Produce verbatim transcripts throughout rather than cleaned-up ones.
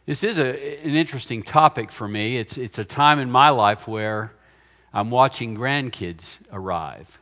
This is a, an interesting topic for me. It's, it's a time in my life where I'm watching grandkids arrive.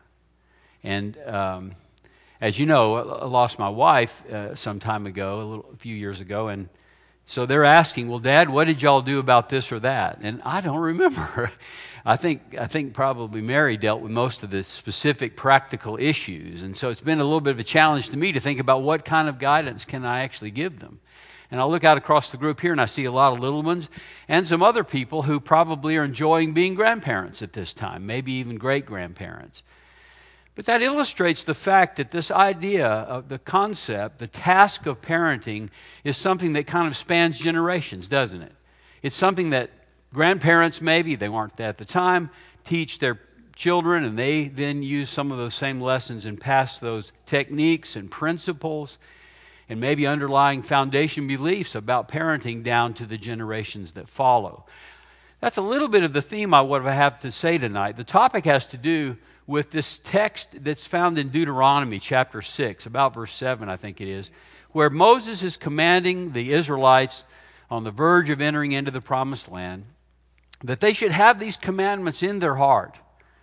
And um, as you know, I lost my wife uh, some time ago, a, little, a few years ago, and so they're asking, well, Dad, what did y'all do about this or that? And I don't remember. I think I think probably Mary dealt with most of the specific practical issues, and so it's been a little bit of a challenge to me to think about what kind of guidance can I actually give them. And I look out across the group here and I see a lot of little ones and some other people who probably are enjoying being grandparents at this time, maybe even great-grandparents. But that illustrates the fact that this idea of the concept, the task of parenting, is something that kind of spans generations, doesn't it? It's something that grandparents, maybe, they weren't at the time, teach their children, and they then use some of those same lessons and pass those techniques and principles and maybe underlying foundation beliefs about parenting down to the generations that follow. That's a little bit of the theme I would have to say tonight. The topic has to do with this text that's found in Deuteronomy chapter six, about verse seven, I think it is, where Moses is commanding the Israelites on the verge of entering into the promised land that they should have these commandments in their heart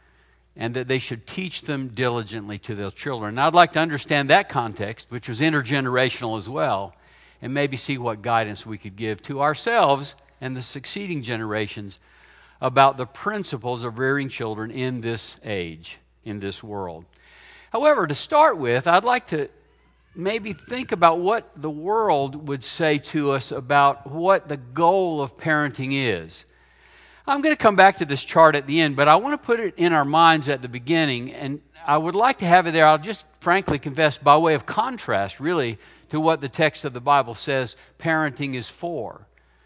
and that they should teach them diligently to their children. Now, I'd like to understand that context, which was intergenerational as well, and maybe see what guidance we could give to ourselves and the succeeding generations about the principles of rearing children in this age, in this world. However, to start with, I'd like to maybe think about what the world would say to us about what the goal of parenting is. I'm going to come back to this chart at the end, but I want to put it in our minds at the beginning, and I would like to have it there. I'll just frankly confess, by way of contrast, really, to what the text of the Bible says parenting is for.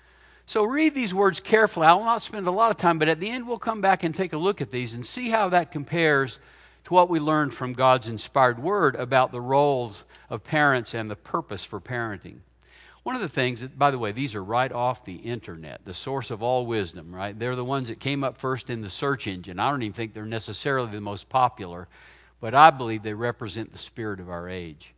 So read these words carefully. I will not spend a lot of time, but at the end we'll come back and take a look at these and see how that compares to what we learned from God's inspired word about the roles of parents and the purpose for parenting. One of the things, that, by the way, these are right off the internet, the source of all wisdom, right? They're the ones that came up first in the search engine. I don't even think they're necessarily the most popular, but I believe they represent the spirit of our age.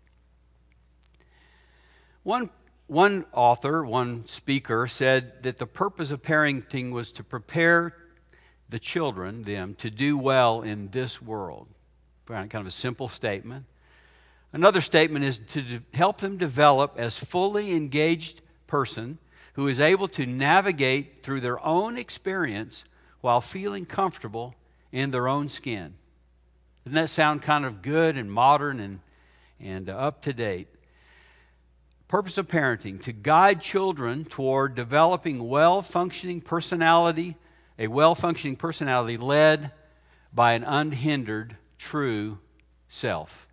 One, one author, one speaker, said that the purpose of parenting was to prepare the children, them, to do well in this world. Kind of a simple statement. Another statement is to de- help them develop as fully engaged person who is able to navigate through their own experience while feeling comfortable in their own skin. Doesn't that sound kind of good and modern and, and uh, up to date? Purpose of parenting, to guide children toward developing well-functioning personality, a well-functioning personality led by an unhindered, true self.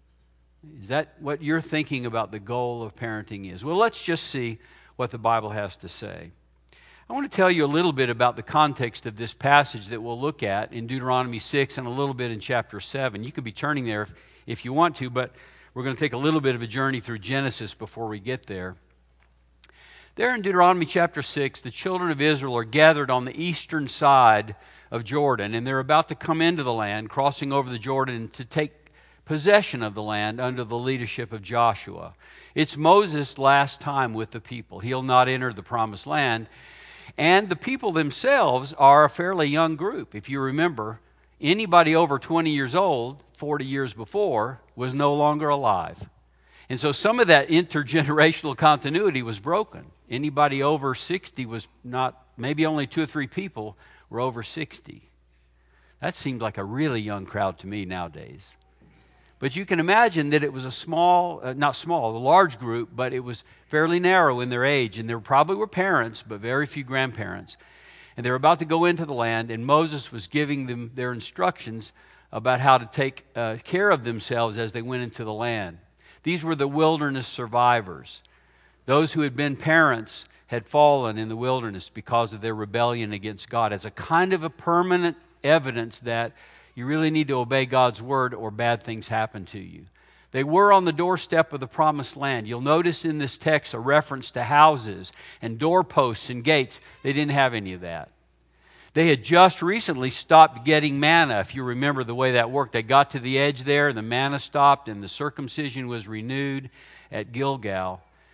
Is that what you're thinking about the goal of parenting is? Well, let's just see what the Bible has to say. I want to tell you a little bit about the context of this passage that we'll look at in Deuteronomy six and a little bit in chapter seven. You could be turning there if, if you want to, but we're going to take a little bit of a journey through Genesis before we get there. There in Deuteronomy chapter six, the children of Israel are gathered on the eastern side of Jordan, and they're about to come into the land, crossing over the Jordan to take possession of the land under the leadership of Joshua. It's Moses' last time with the people. He'll not enter the promised land. And the people themselves are a fairly young group. If you remember, anybody over twenty years old, forty years before, was no longer alive. And so some of that intergenerational continuity was broken. Anybody over sixty was not, maybe only two or three people were over sixty. That seemed like a really young crowd to me nowadays. But you can imagine that it was a small, uh, not small, a large group, but it was fairly narrow in their age. And there probably were parents, but very few grandparents. And they were about to go into the land, and Moses was giving them their instructions about how to take uh, care of themselves as they went into the land. These were the wilderness survivors. Those who had been parents had fallen in the wilderness because of their rebellion against God, as a kind of a permanent evidence that you really need to obey God's word or bad things happen to you. They were on the doorstep of the promised land. You'll notice in this text a reference to houses and doorposts and gates. They didn't have any of that. They had just recently stopped getting manna, if you remember the way that worked. They got to the edge there, the manna stopped, and the circumcision was renewed at Gilgal.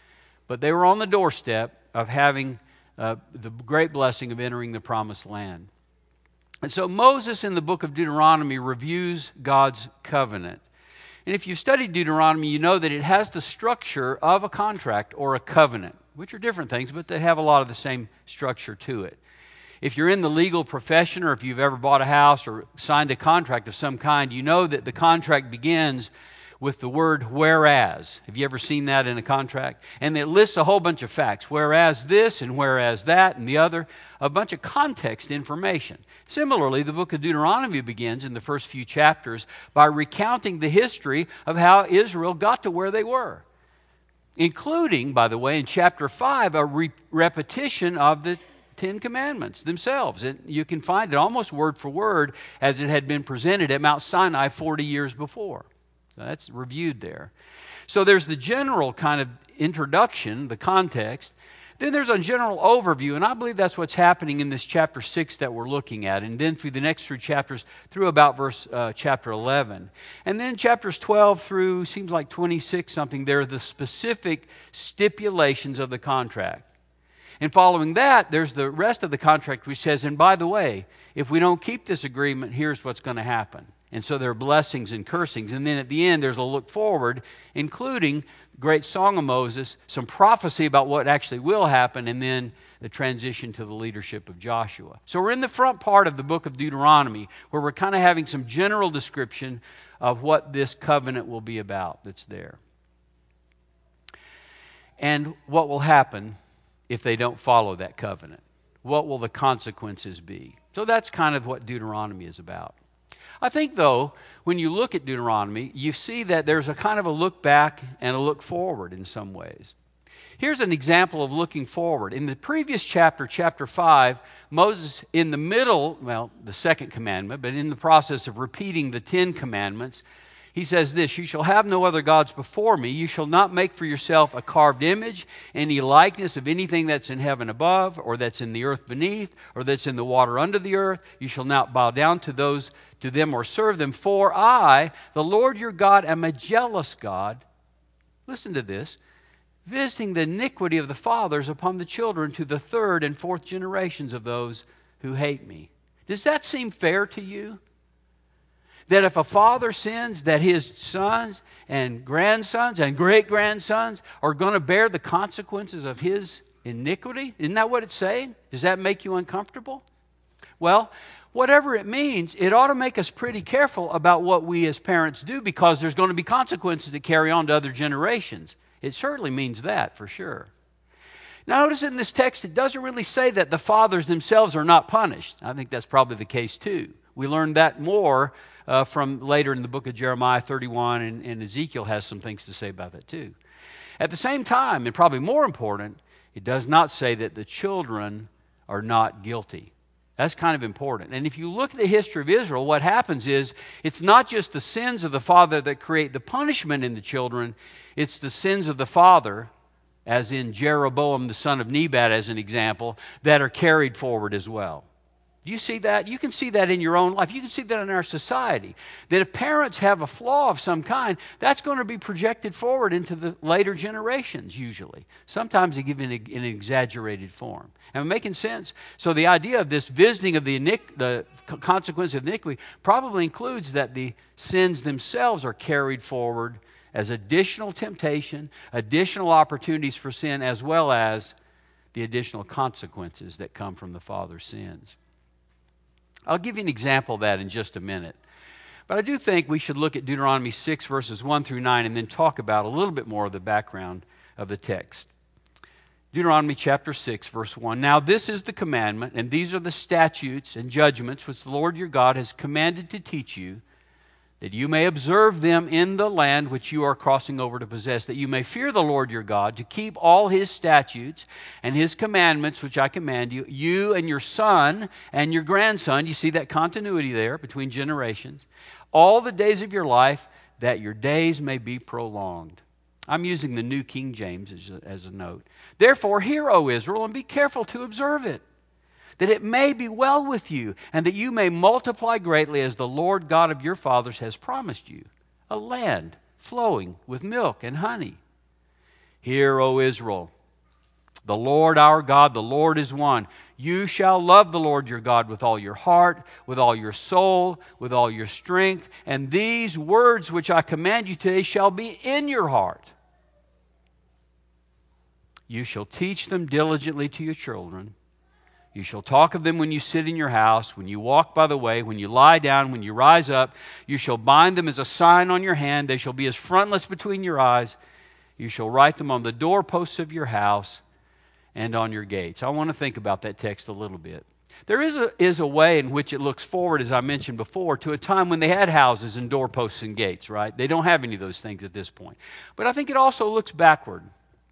but they were on the doorstep of having uh, the great blessing of entering the promised land. And so Moses in the book of Deuteronomy reviews God's covenant. And if you've studied Deuteronomy, you know that it has the structure of a contract or a covenant, which are different things, but they have a lot of the same structure to it. If you're in the legal profession, or if you've ever bought a house or signed a contract of some kind, you know that the contract begins with the word whereas. Have you ever seen that in a contract? And it lists a whole bunch of facts, whereas this and whereas that and the other, a bunch of context information. Similarly, the book of Deuteronomy begins in the first few chapters by recounting the history of how Israel got to where they were, including, by the way, in chapter five, a re- repetition of the Ten Commandments themselves. And you can find it almost word for word as it had been presented at Mount Sinai forty years before. So that's reviewed there. So there's the general kind of introduction, the context. Then there's a general overview, and I believe that's what's happening in this chapter six that we're looking at, and then through the next three chapters, through about verse uh, chapter eleven. And then chapters twelve through, seems like twenty-six something, there are the specific stipulations of the contract. And following that, there's the rest of the contract which says, and by the way, if we don't keep this agreement, here's what's going to happen. And so there are blessings and cursings. And then at the end, there's a look forward, including the great Song of Moses, some prophecy about what actually will happen, and then the transition to the leadership of Joshua. So we're in the front part of the book of Deuteronomy, where we're kind of having some general description of what this covenant will be about that's there. And what will happen if they don't follow that covenant. What will the consequences be? So that's kind of what Deuteronomy is about. I think, though, when you look at Deuteronomy, you see that there's a kind of a look back and a look forward in some ways. Here's an example of looking forward. In the previous chapter, chapter five, Moses, in the middle, well, the second commandment, but in the process of repeating the Ten Commandments, he says this, you shall have no other gods before me. You shall not make for yourself a carved image, any likeness of anything that's in heaven above, or that's in the earth beneath, or that's in the water under the earth. You shall not bow down to those, to them or serve them. For I, the Lord your God, am a jealous God. Listen to this. Visiting the iniquity of the fathers upon the children to the third and fourth generations of those who hate me. Does that seem fair to you? That if a father sins, that his sons and grandsons and great-grandsons are going to bear the consequences of his iniquity? Isn't that what it's saying? Does that make you uncomfortable? Well, whatever it means, it ought to make us pretty careful about what we as parents do, because there's going to be consequences that carry on to other generations. It certainly means that, for sure. Now, notice in this text, it doesn't really say that the fathers themselves are not punished. I think that's probably the case, too. We learned that more uh, from later in the book of Jeremiah thirty-one, and, and Ezekiel has some things to say about that, too. At the same time, and probably more important, it does not say that the children are not guilty. That's kind of important. And if you look at the history of Israel, what happens is it's not just the sins of the father that create the punishment in the children, it's the sins of the father, as in Jeroboam the son of Nebat as an example, that are carried forward as well. Do you see that? You can see that in your own life. You can see that in our society. That if parents have a flaw of some kind, that's going to be projected forward into the later generations usually. Sometimes they give it in, in an exaggerated form. Am I making sense? So the idea of this visiting of the, iniqu- the consequence of iniquity probably includes that the sins themselves are carried forward as additional temptation, additional opportunities for sin, as well as the additional consequences that come from the father's sins. I'll give you an example of that in just a minute. But I do think we should look at Deuteronomy six, verses one through nine, and then talk about a little bit more of the background of the text. Deuteronomy chapter six, verse one. Now this is the commandment, and these are the statutes and judgments which the Lord your God has commanded to teach you, that you may observe them in the land which you are crossing over to possess, that you may fear the Lord your God, to keep all his statutes and his commandments which I command you, you and your son and your grandson. You see that continuity there between generations. All the days of your life, that your days may be prolonged. I'm using the New King James as a, as a note. Therefore, hear, O Israel, and be careful to observe it, that it may be well with you, and that you may multiply greatly as the Lord God of your fathers has promised you, a land flowing with milk and honey. Hear, O Israel, The Lord our God, the Lord is one. You shall love the Lord your God with all your heart, with all your soul, with all your strength. And these words which I command you today shall be in your heart. You shall teach them diligently to your children. You shall talk of them when you sit in your house, when you walk by the way, when you lie down, when you rise up. You shall bind them as a sign on your hand. They shall be as frontlets between your eyes. You shall write them on the doorposts of your house and on your gates. I want to think about that text a little bit. There is a, is a way in which it looks forward, as I mentioned before, to a time when they had houses and doorposts and gates, right? They don't have any of those things at this point. But I think it also looks backward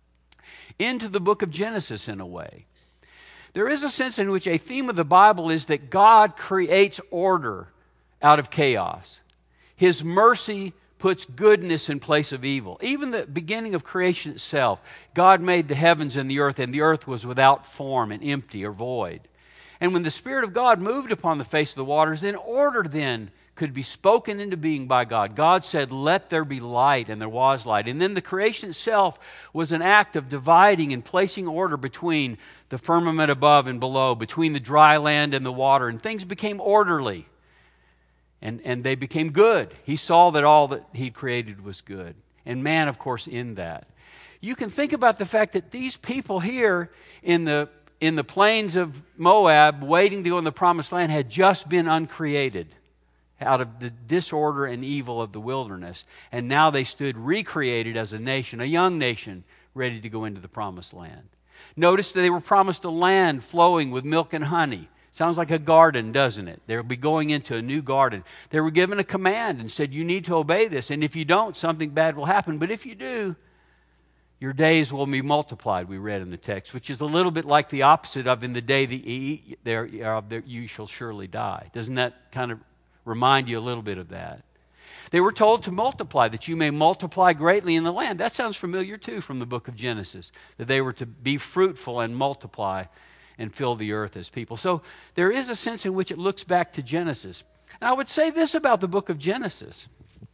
into the book of Genesis in a way. There is a sense in which a theme of the Bible is that God creates order out of chaos. His mercy puts goodness in place of evil. Even the beginning of creation itself, God made the heavens and the earth, and the earth was without form and empty or void. And when the Spirit of God moved upon the face of the waters, then order then could be spoken into being by God. God said, let there be light, and there was light. And then the creation itself was an act of dividing and placing order between the firmament above and below, between the dry land and the water, and things became orderly. And, and they became good. He saw that all that he created was good. And man, of course, in that. You can think about the fact that these people here in the, in the plains of Moab, waiting to go in the promised land, had just been uncreated out of the disorder and evil of the wilderness. And now they stood recreated as a nation, a young nation, ready to go into the promised land. Notice that they were promised a land flowing with milk and honey. Sounds like a garden, doesn't it? They'll be going into a new garden. They were given a command and said, you need to obey this. And if you don't, something bad will happen. But if you do, your days will be multiplied, we read in the text, which is a little bit like the opposite of in the day that you eat, there, there, you shall surely die. Doesn't that kind of remind you a little bit of that? They were told to multiply, that you may multiply greatly in the land. That sounds familiar too from the book of Genesis, that they were to be fruitful and multiply and fill the earth as people. So there is a sense in which it looks back to Genesis. And I would say this about the book of Genesis.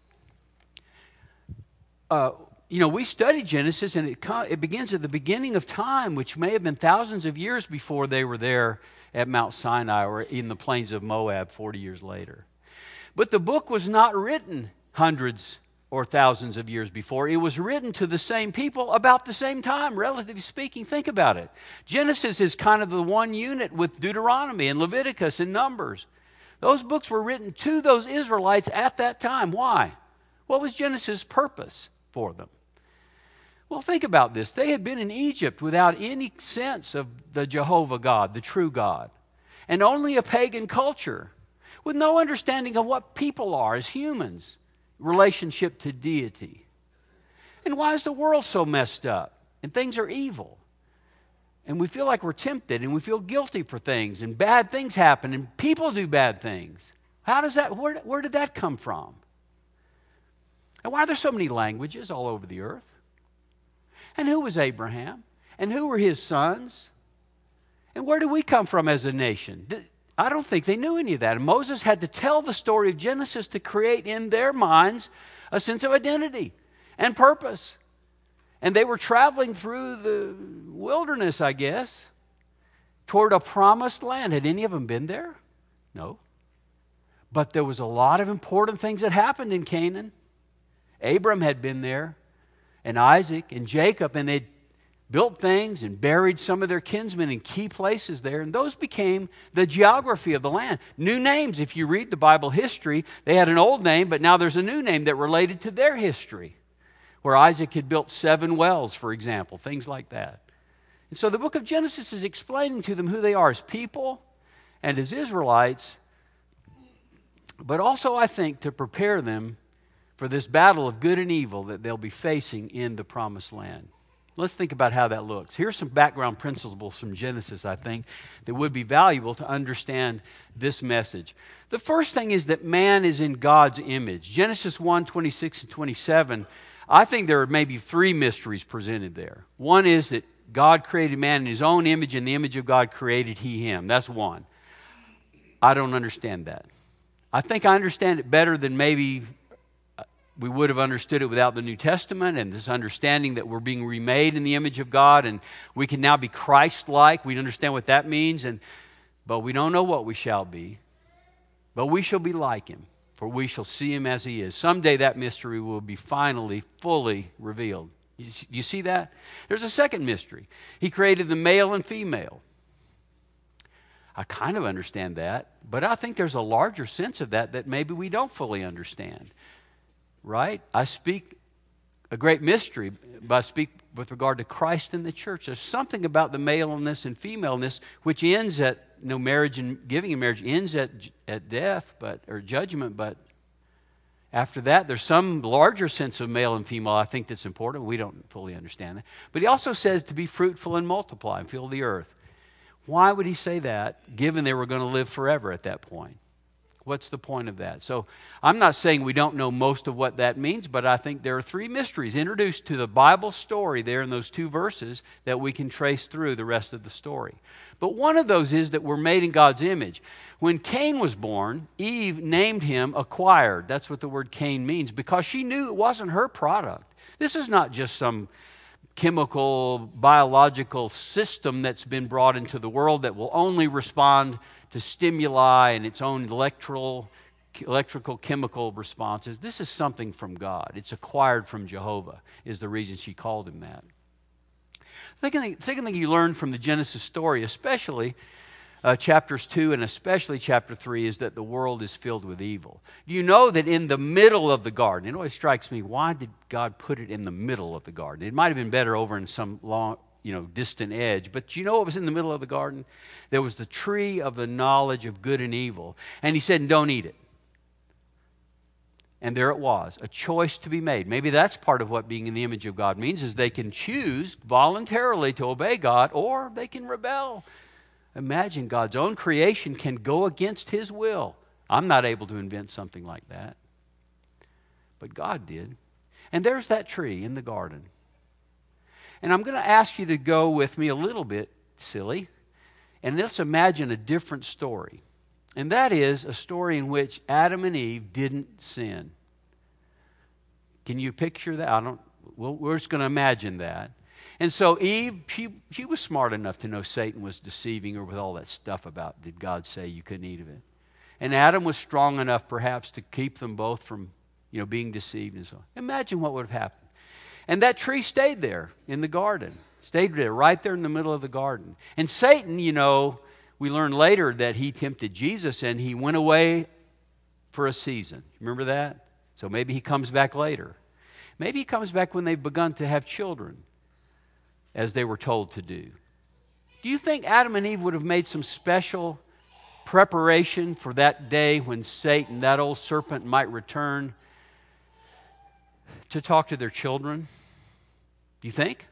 Uh, you know, we study Genesis, and it, it begins at the beginning of time, which may have been thousands of years before they were there at Mount Sinai or in the plains of Moab forty years later. But the book was not written hundreds or thousands of years before. It was written to the same people about the same time, relatively speaking. Think about it. Genesis is kind of the one unit with Deuteronomy and Leviticus and Numbers. Those books were written to those Israelites at that time. Why? What was Genesis' purpose for them? Well, think about this. They had been in Egypt without any sense of the Jehovah God, the true God, and only a pagan culture with no understanding of what people are as humans, relationship to deity. And why is the world so messed up? And things are evil. And we feel like we're tempted, and we feel guilty for things, and bad things happen, and people do bad things. How does that, where, where did that come from? And why are there so many languages all over the earth? And who was Abraham? And who were his sons? And where do we come from as a nation? I don't think they knew any of that. And Moses had to tell the story of Genesis to create in their minds a sense of identity and purpose. And they were traveling through the wilderness, I guess, toward a promised land. Had any of them been there? No. But there was a lot of important things that happened in Canaan. Abram had been there, and Isaac and Jacob, and they'd built things and buried some of their kinsmen in key places there, and those became the geography of the land. New names, if you read the Bible history, they had an old name, but now there's a new name that related to their history, where Isaac had built seven wells, for example, things like that. And so the book of Genesis is explaining to them who they are as people and as Israelites, but also, I think, to prepare them for this battle of good and evil that they'll be facing in the promised land. Let's think about how that looks. Here's some background principles from Genesis, I think, that would be valuable to understand this message. The first thing is that man is in God's image. Genesis one, twenty-six and twenty-seven, I think there are maybe three mysteries presented there. One is that God created man in his own image, and the image of God created he him. That's one. I don't understand that. I think I understand it better than maybe we would have understood it without the New Testament and this understanding that we're being remade in the image of God and we can now be Christ-like. We understand what that means, and but we don't know what we shall be. But we shall be like Him, for we shall see Him as He is. Someday that mystery will be finally, fully revealed. You, you see that? There's a second mystery. He created the male and female. I kind of understand that, but I think there's a larger sense of that that maybe we don't fully understand. Right? I speak a great mystery, but I speak with regard to Christ and the church. There's something about the maleness and femaleness which ends at, you know, marriage and giving in marriage ends at at death, but or judgment, but after that there's some larger sense of male and female I think that's important. We don't fully understand that. But he also says to be fruitful and multiply and fill the earth. Why would he say that, given they were going to live forever at that point? What's the point of that? So I'm not saying we don't know most of what that means, but I think there are three mysteries introduced to the Bible story there in those two verses that we can trace through the rest of the story. But one of those is that we're made in God's image. When Cain was born, Eve named him acquired. That's what the word Cain means, because she knew it wasn't her product. This is not just some chemical, biological system that's been brought into the world that will only respond to stimuli and its own electrical, electrical chemical responses. This is something from God. It's acquired from Jehovah, is the reason she called him that. The second thing, second thing you learn from the Genesis story, especially uh, chapters two and especially chapter three, is that the world is filled with evil. Do you know that in the middle of the garden, it always strikes me, why did God put it in the middle of the garden? It might have been better over in some long, you know, distant edge. But you know what was in the middle of the garden? There was the tree of the knowledge of good and evil. And he said, don't eat it. And there it was, a choice to be made. Maybe that's part of what being in the image of God means, is they can choose voluntarily to obey God, or they can rebel. Imagine God's own creation can go against His will. I'm not able to invent something like that. But God did. And there's that tree in the garden. And I'm going to ask you to go with me a little bit silly, and let's imagine a different story. And that is a story in which Adam and Eve didn't sin. Can you picture that? I don't. Well, we're just going to imagine that. And so Eve, she, she was smart enough to know Satan was deceiving her with all that stuff about, did God say you couldn't eat of it? And Adam was strong enough perhaps to keep them both from, you know, being deceived and so on. Imagine what would have happened. And that tree stayed there in the garden. Stayed there, right there in the middle of the garden. And Satan, you know, we learn later that he tempted Jesus and he went away for a season. Remember that? So maybe he comes back later. Maybe he comes back when they've begun to have children, as they were told to do. Do you think Adam and Eve would have made some special preparation for that day when Satan, that old serpent, might return to talk to their children? Do you think?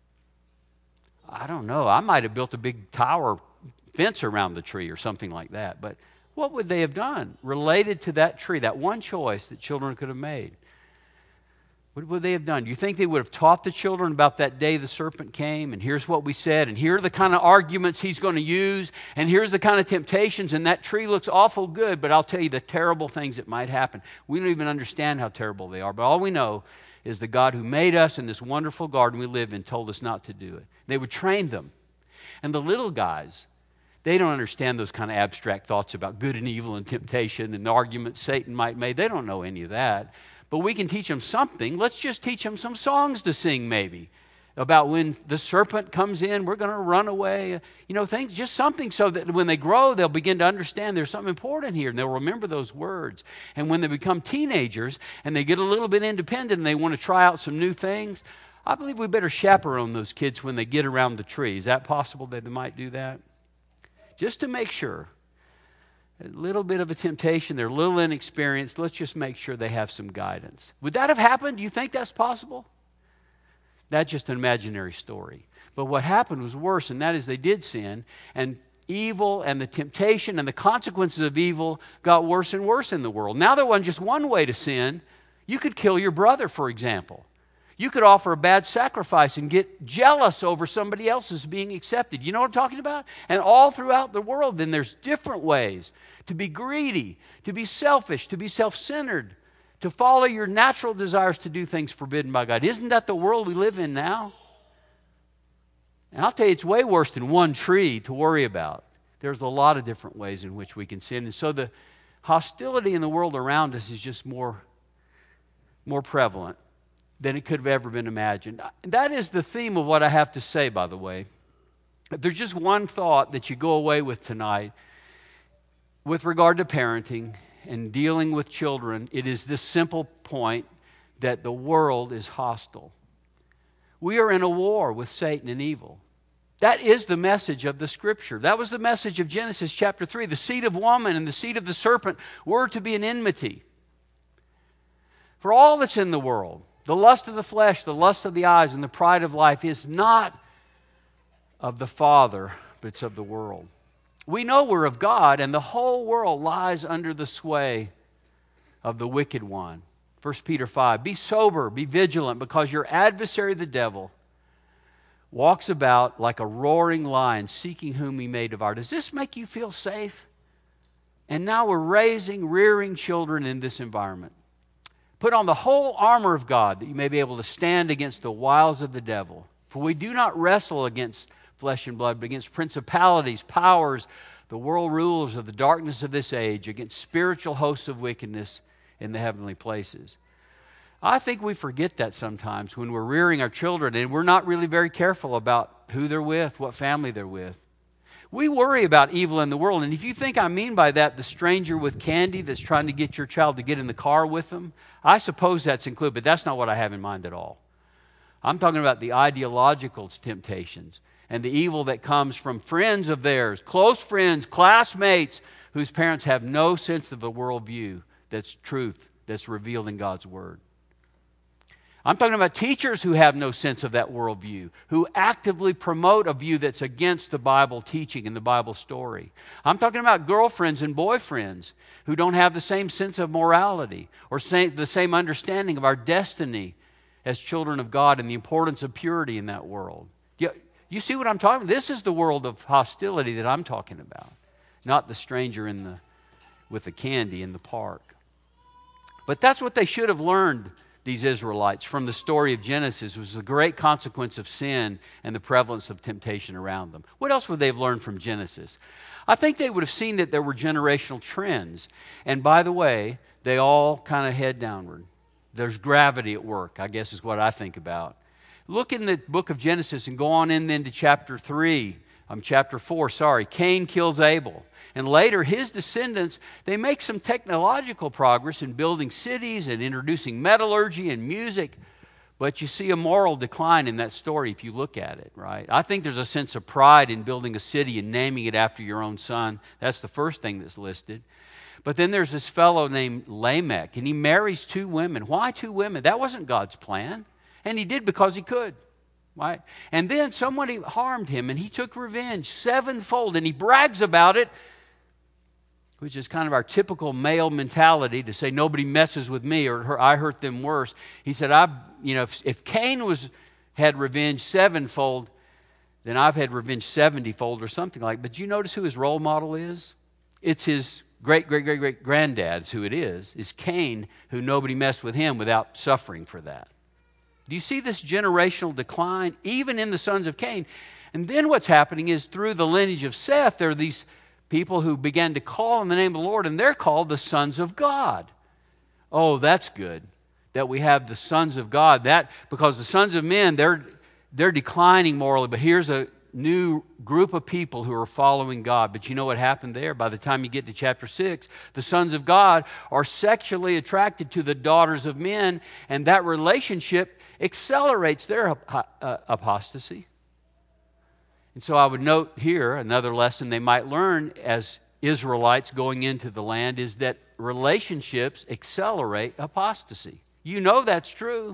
I don't know. I might have built a big tower fence around the tree or something like that. But what would they have done related to that tree, that one choice that children could have made? What would they have done? Do you think they would have taught the children about that day the serpent came, and here's what we said, and here are the kind of arguments he's going to use, and here's the kind of temptations, and that tree looks awful good, but I'll tell you the terrible things that might happen. We don't even understand how terrible they are, but all we know is the God who made us in this wonderful garden we live in told us not to do it. They would train them. And the little guys, they don't understand those kind of abstract thoughts about good and evil and temptation and the arguments Satan might make. They don't know any of that. But we can teach them something. Let's just teach them some songs to sing maybe about when the serpent comes in, we're going to run away. You know, things, just something so that when they grow, they'll begin to understand there's something important here, and they'll remember those words. And when they become teenagers and they get a little bit independent and they want to try out some new things, I believe we better chaperone those kids when they get around the tree. Is that possible that they might do that? Just to make sure. A little bit of a temptation, they're a little inexperienced. Let's just make sure they have some guidance. Would that have happened? Do you think that's possible? That's just an imaginary story. But what happened was worse, and that is they did sin, and evil and the temptation and the consequences of evil got worse and worse in the world. Now there wasn't just one way to sin. You could kill your brother, for example. You could offer a bad sacrifice and get jealous over somebody else's being accepted. You know what I'm talking about? And all throughout the world, then there's different ways to be greedy, to be selfish, to be self-centered, to follow your natural desires to do things forbidden by God. Isn't that the world we live in now? And I'll tell you, it's way worse than one tree to worry about. There's a lot of different ways in which we can sin. And so the hostility in the world around us is just more, more prevalent than it could have ever been imagined. That is the theme of what I have to say, by the way. If there's just one thought that you go away with tonight with regard to parenting and dealing with children, it is this simple point that the world is hostile. We are in a war with Satan and evil. That is the message of the Scripture. That was the message of Genesis chapter three. The seed of woman and the seed of the serpent were to be an enmity. For all that's in the world, the lust of the flesh, the lust of the eyes, and the pride of life is not of the Father, but it's of the world. We know we're of God, and the whole world lies under the sway of the wicked one. First Peter five, be sober, be vigilant, because your adversary, the devil, walks about like a roaring lion, seeking whom he may devour. Does this make you feel safe? And now we're raising, rearing children in this environment. Put on the whole armor of God, that you may be able to stand against the wiles of the devil. For we do not wrestle against flesh and blood, but against principalities, powers, the world rulers of the darkness of this age, against spiritual hosts of wickedness in the heavenly places. I think we forget that sometimes when we're rearing our children, and we're not really very careful about who they're with, what family they're with. We worry about evil in the world, and if you think I mean by that the stranger with candy that's trying to get your child to get in the car with them, I suppose that's included, but that's not what I have in mind at all. I'm talking about the ideological temptations and the evil that comes from friends of theirs, close friends, classmates, whose parents have no sense of the worldview that's truth, that's revealed in God's Word. I'm talking about teachers who have no sense of that worldview, who actively promote a view that's against the Bible teaching and the Bible story. I'm talking about girlfriends and boyfriends who don't have the same sense of morality or say, the same understanding of our destiny as children of God and the importance of purity in that world. You, you see what I'm talking about? This is the world of hostility that I'm talking about, not the stranger in the, with the candy in the park. But that's what they should have learned, these Israelites, from the story of Genesis, was the great consequence of sin and the prevalence of temptation around them. What else would they have learned from Genesis? I think they would have seen that there were generational trends. And by the way, they all kind of head downward. There's gravity at work, I guess is what I think about. Look in the book of Genesis and go on in then to chapter three. Um, chapter four, sorry. Cain kills Abel. And later, his descendants, they make some technological progress in building cities and introducing metallurgy and music. But you see a moral decline in that story if you look at it, right? I think there's a sense of pride in building a city and naming it after your own son. That's the first thing that's listed. But then there's this fellow named Lamech, and he marries two women. Why two women? That wasn't God's plan. And he did because he could. Right? And then somebody harmed him, and he took revenge sevenfold, and he brags about it, which is kind of our typical male mentality to say nobody messes with me or I hurt them worse. He said, I, you know, if, if Cain was had revenge sevenfold, then I've had revenge seventyfold or something like that. But do you notice who his role model is? It's his great, great, great, great granddad's who it is, is Cain, who nobody messed with him without suffering for that. Do you see this generational decline, even in the sons of Cain? And then what's happening is through the lineage of Seth, there are these people who began to call in the name of the Lord, and they're called the sons of God. Oh, that's good that we have the sons of God. That because the sons of men, they're, they're declining morally, but here's a new group of people who are following God. But you know what happened there? By the time you get to chapter six, the sons of God are sexually attracted to the daughters of men, and that relationship accelerates their apostasy. And so I would note here another lesson they might learn as Israelites going into the land is that relationships accelerate apostasy. You know that's true.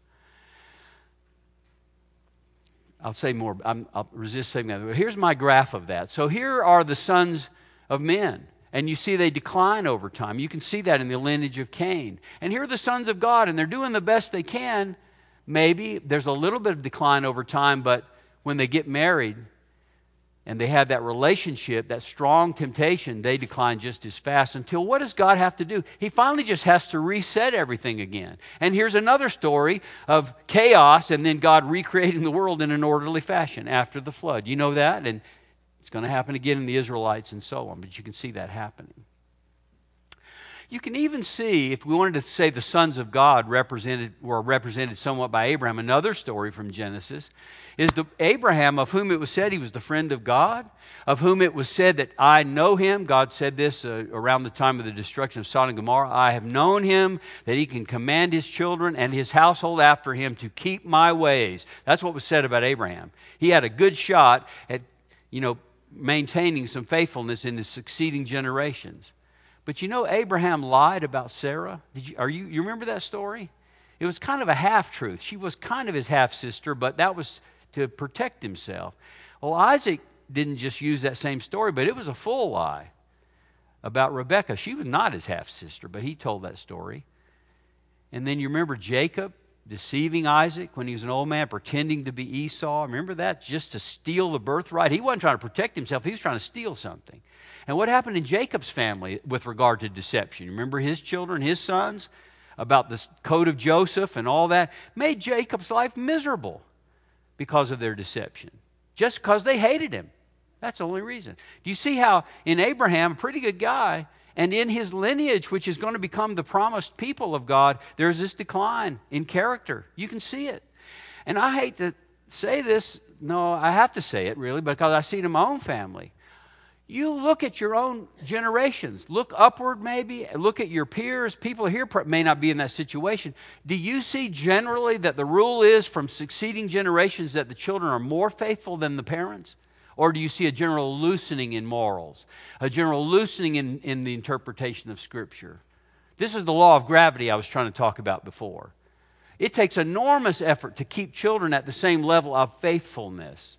I'll say more. I'm, I'll resist saying that. But here's my graph of that. So here are the sons of men. And you see they decline over time. You can see that in the lineage of Cain. And here are the sons of God, and they're doing the best they can. Maybe there's a little bit of decline over time, but when they get married, and they have that relationship, that strong temptation, they decline just as fast until what does God have to do? He finally just has to reset everything again. And here's another story of chaos and then God recreating the world in an orderly fashion after the flood. You know that? And it's going to happen again in the Israelites and so on, but you can see that happening. You can even see, if we wanted to say the sons of God represented were represented somewhat by Abraham, another story from Genesis, is the Abraham of whom it was said he was the friend of God, of whom it was said that I know him. God said this uh, around the time of the destruction of Sodom and Gomorrah. I have known him, that he can command his children and his household after him to keep my ways. That's what was said about Abraham. He had a good shot at, you know, maintaining some faithfulness in his succeeding generations. But you know, Abraham lied about Sarah. Did you, are you, you remember that story? It was kind of a half-truth. She was kind of his half-sister, but that was to protect himself. Well, Isaac didn't just use that same story, but it was a full lie about Rebekah. She was not his half-sister, but he told that story. And then you remember Jacob deceiving Isaac when he was an old man, pretending to be Esau. Remember that? Just to steal the birthright. He wasn't trying to protect himself. He was trying to steal something. And what happened in Jacob's family with regard to deception? Remember his children, his sons, about the coat of Joseph and all that? Made Jacob's life miserable because of their deception. Just because they hated him. That's the only reason. Do you see how in Abraham, a pretty good guy, and in his lineage, which is going to become the promised people of God, there's this decline in character. You can see it. And I hate to say this. No, I have to say it really, because I see it in my own family. You look at your own generations. Look upward maybe. Look at your peers. People here may not be in that situation. Do you see generally that the rule is from succeeding generations that the children are more faithful than the parents? Or do you see a general loosening in morals? A general loosening in, in the interpretation of Scripture? This is the law of gravity I was trying to talk about before. It takes enormous effort to keep children at the same level of faithfulness.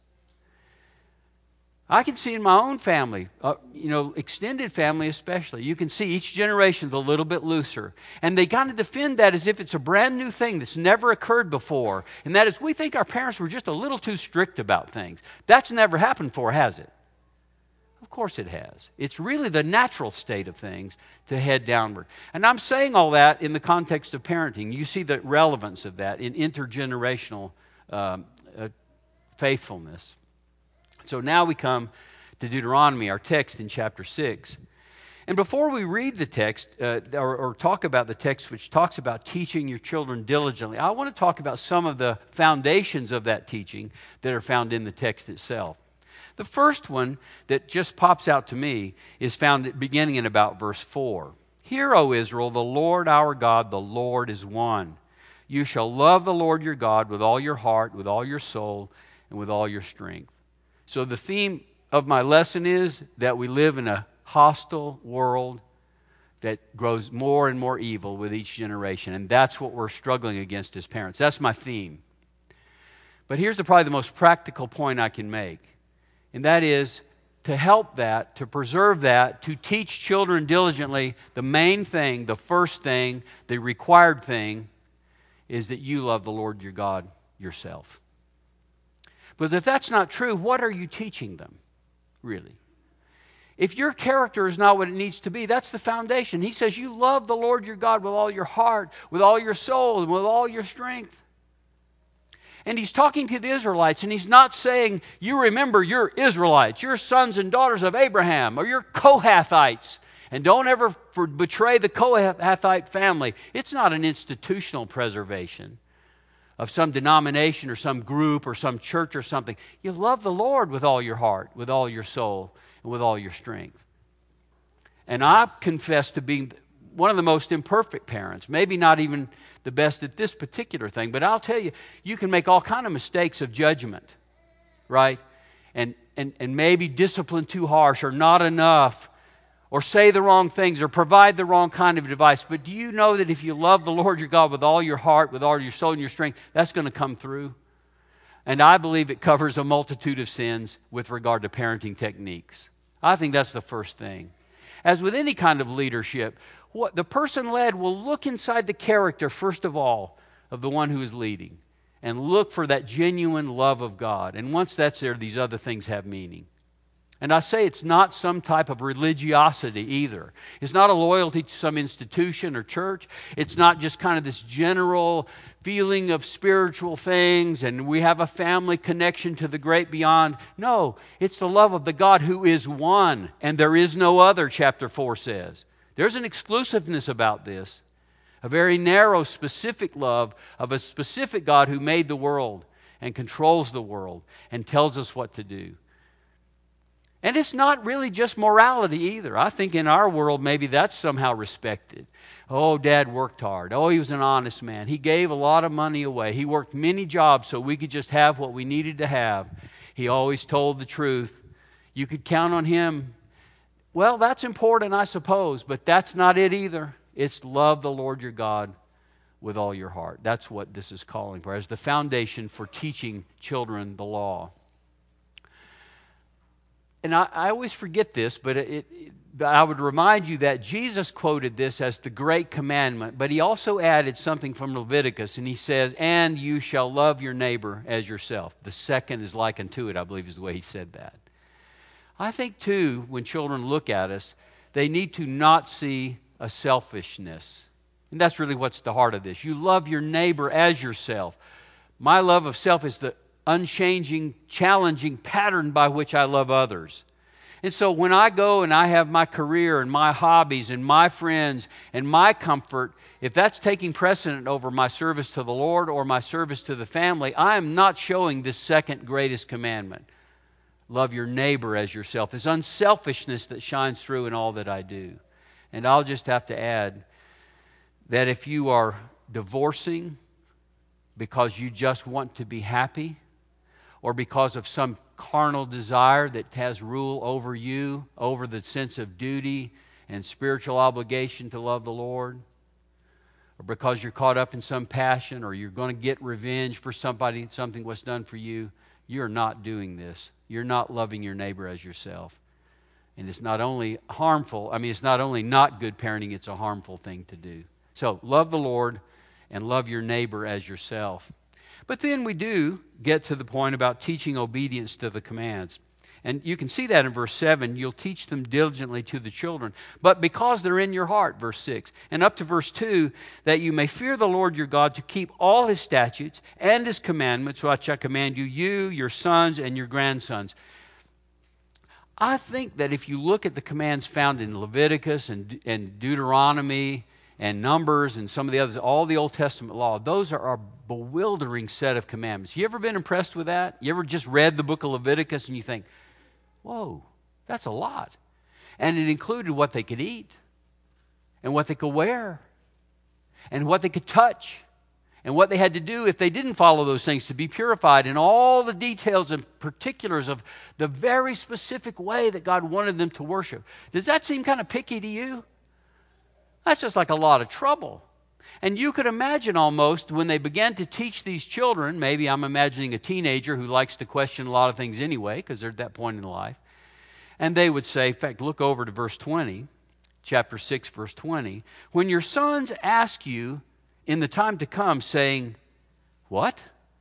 I can see in my own family, uh, you know, extended family especially, you can see each generation's a little bit looser. And they kind of defend that as if it's a brand new thing that's never occurred before. And that is, we think our parents were just a little too strict about things. That's never happened before, has it? Of course it has. It's really the natural state of things to head downward. And I'm saying all that in the context of parenting. You see the relevance of that in intergenerational um, uh, faithfulness. So now we come to Deuteronomy, our text in chapter six. And before we read the text, uh, or, or talk about the text which talks about teaching your children diligently, I want to talk about some of the foundations of that teaching that are found in the text itself. The first one that just pops out to me is found beginning in about verse four. Hear, O Israel, the Lord our God, the Lord is one. You shall love the Lord your God with all your heart, with all your soul, and with all your strength. So the theme of my lesson is that we live in a hostile world that grows more and more evil with each generation. And that's what we're struggling against as parents. That's my theme. But here's the, probably the most practical point I can make. And that is to help that, to preserve that, to teach children diligently, the main thing, the first thing, the required thing is that you love the Lord your God yourself. But if that's not true, what are you teaching them, really? If your character is not what it needs to be, that's the foundation. He says you love the Lord your God with all your heart, with all your soul, and with all your strength. And he's talking to the Israelites, and he's not saying, you remember you're Israelites, you're sons and daughters of Abraham, or you're Kohathites, and don't ever for, betray the Kohathite family. It's not an institutional preservation of some denomination or some group or some church or something. You love the Lord with all your heart, with all your soul, and with all your strength. And I confess to being one of the most imperfect parents, maybe not even the best at this particular thing, but I'll tell you, you can make all kind of mistakes of judgment, right? And, and, and maybe discipline too harsh or not enough, or say the wrong things, or provide the wrong kind of advice. But do you know that if you love the Lord your God with all your heart, with all your soul and your strength, that's going to come through? And I believe it covers a multitude of sins with regard to parenting techniques. I think that's the first thing. As with any kind of leadership, what the person led will look inside the character, first of all, of the one who is leading, and look for that genuine love of God. And once that's there, these other things have meaning. And I say it's not some type of religiosity either. It's not a loyalty to some institution or church. It's not just kind of this general feeling of spiritual things and we have a family connection to the great beyond. No, it's the love of the God who is one and there is no other, chapter four says. There's an exclusiveness about this, a very narrow, specific love of a specific God who made the world and controls the world and tells us what to do. And it's not really just morality either. I think in our world maybe that's somehow respected. Oh, Dad worked hard. Oh, he was an honest man. He gave a lot of money away. He worked many jobs so we could just have what we needed to have. He always told the truth. You could count on him. Well, that's important, I suppose, but that's not it either. It's love the Lord your God with all your heart. That's what this is calling for as the foundation for teaching children the law. And I, I always forget this, but it, it, I would remind you that Jesus quoted this as the great commandment, but he also added something from Leviticus, and he says, and you shall love your neighbor as yourself. The second is like unto it, I believe is the way he said that. I think, too, when children look at us, they need to not see a selfishness. And that's really what's the heart of this. You love your neighbor as yourself. My love of self is the unchanging, challenging pattern by which I love others. And so when I go and I have my career and my hobbies and my friends and my comfort, if that's taking precedent over my service to the Lord or my service to the family, I am not showing this second greatest commandment. Love your neighbor as yourself. This unselfishness that shines through in all that I do. And I'll just have to add that if you are divorcing because you just want to be happy, or because of some carnal desire that has rule over you, over the sense of duty and spiritual obligation to love the Lord, or because you're caught up in some passion, or you're going to get revenge for somebody, something was done for you, you're not doing this. You're not loving your neighbor as yourself. And it's not only harmful, I mean, it's not only not good parenting, it's a harmful thing to do. So, love the Lord and love your neighbor as yourself. But then we do get to the point about teaching obedience to the commands. And you can see that in verse seven. You'll teach them diligently to the children. But because they're in your heart, verse six. And up to verse two, that you may fear the Lord your God to keep all his statutes and his commandments, which I command you, you, your sons, and your grandsons. I think that if you look at the commands found in Leviticus and, and Deuteronomy and Numbers and some of the others, all the Old Testament law, those are a bewildering set of commandments. You ever been impressed with that? You ever just read the book of Leviticus and you think, whoa, that's a lot. And it included what they could eat and what they could wear and what they could touch and what they had to do if they didn't follow those things to be purified, and all the details and particulars of the very specific way that God wanted them to worship. Does that seem kind of picky to you? That's just like a lot of trouble. And you could imagine almost when they began to teach these children, maybe I'm imagining a teenager who likes to question a lot of things anyway because they're at that point in life, and they would say, in fact, look over to verse twenty, chapter six, verse twenty, when your sons ask you in the time to come saying, what?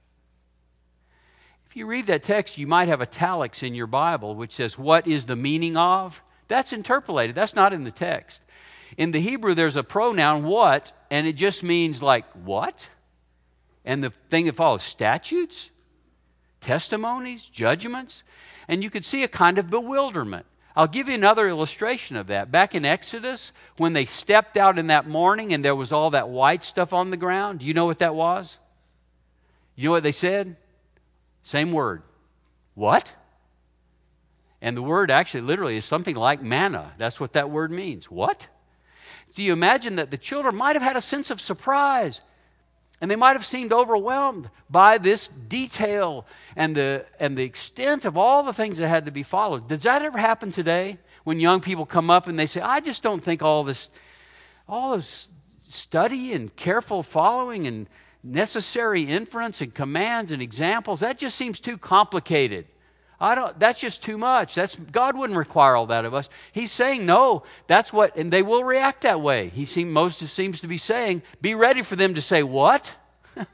If you read that text, you might have italics in your Bible which says, what is the meaning of? That's interpolated. That's not in the text. In the Hebrew, there's a pronoun, what, and it just means like, what? And the thing that follows, statutes, testimonies, judgments. And you could see a kind of bewilderment. I'll give you another illustration of that. Back in Exodus, when they stepped out in that morning and there was all that white stuff on the ground, do you know what that was? You know what they said? Same word. What? And the word actually literally is something like manna. That's what that word means. What? Do you imagine that the children might have had a sense of surprise? And they might have seemed overwhelmed by this detail and the, and the extent of all the things that had to be followed. Does that ever happen today when young people come up and they say, I just don't think all this, all this study and careful following and necessary inference and commands and examples, that just seems too complicated. I don't, that's just too much. That's, God wouldn't require all that of us. He's saying, no, that's what, and they will react that way. He seem, Moses seems to be saying, be ready for them to say, what?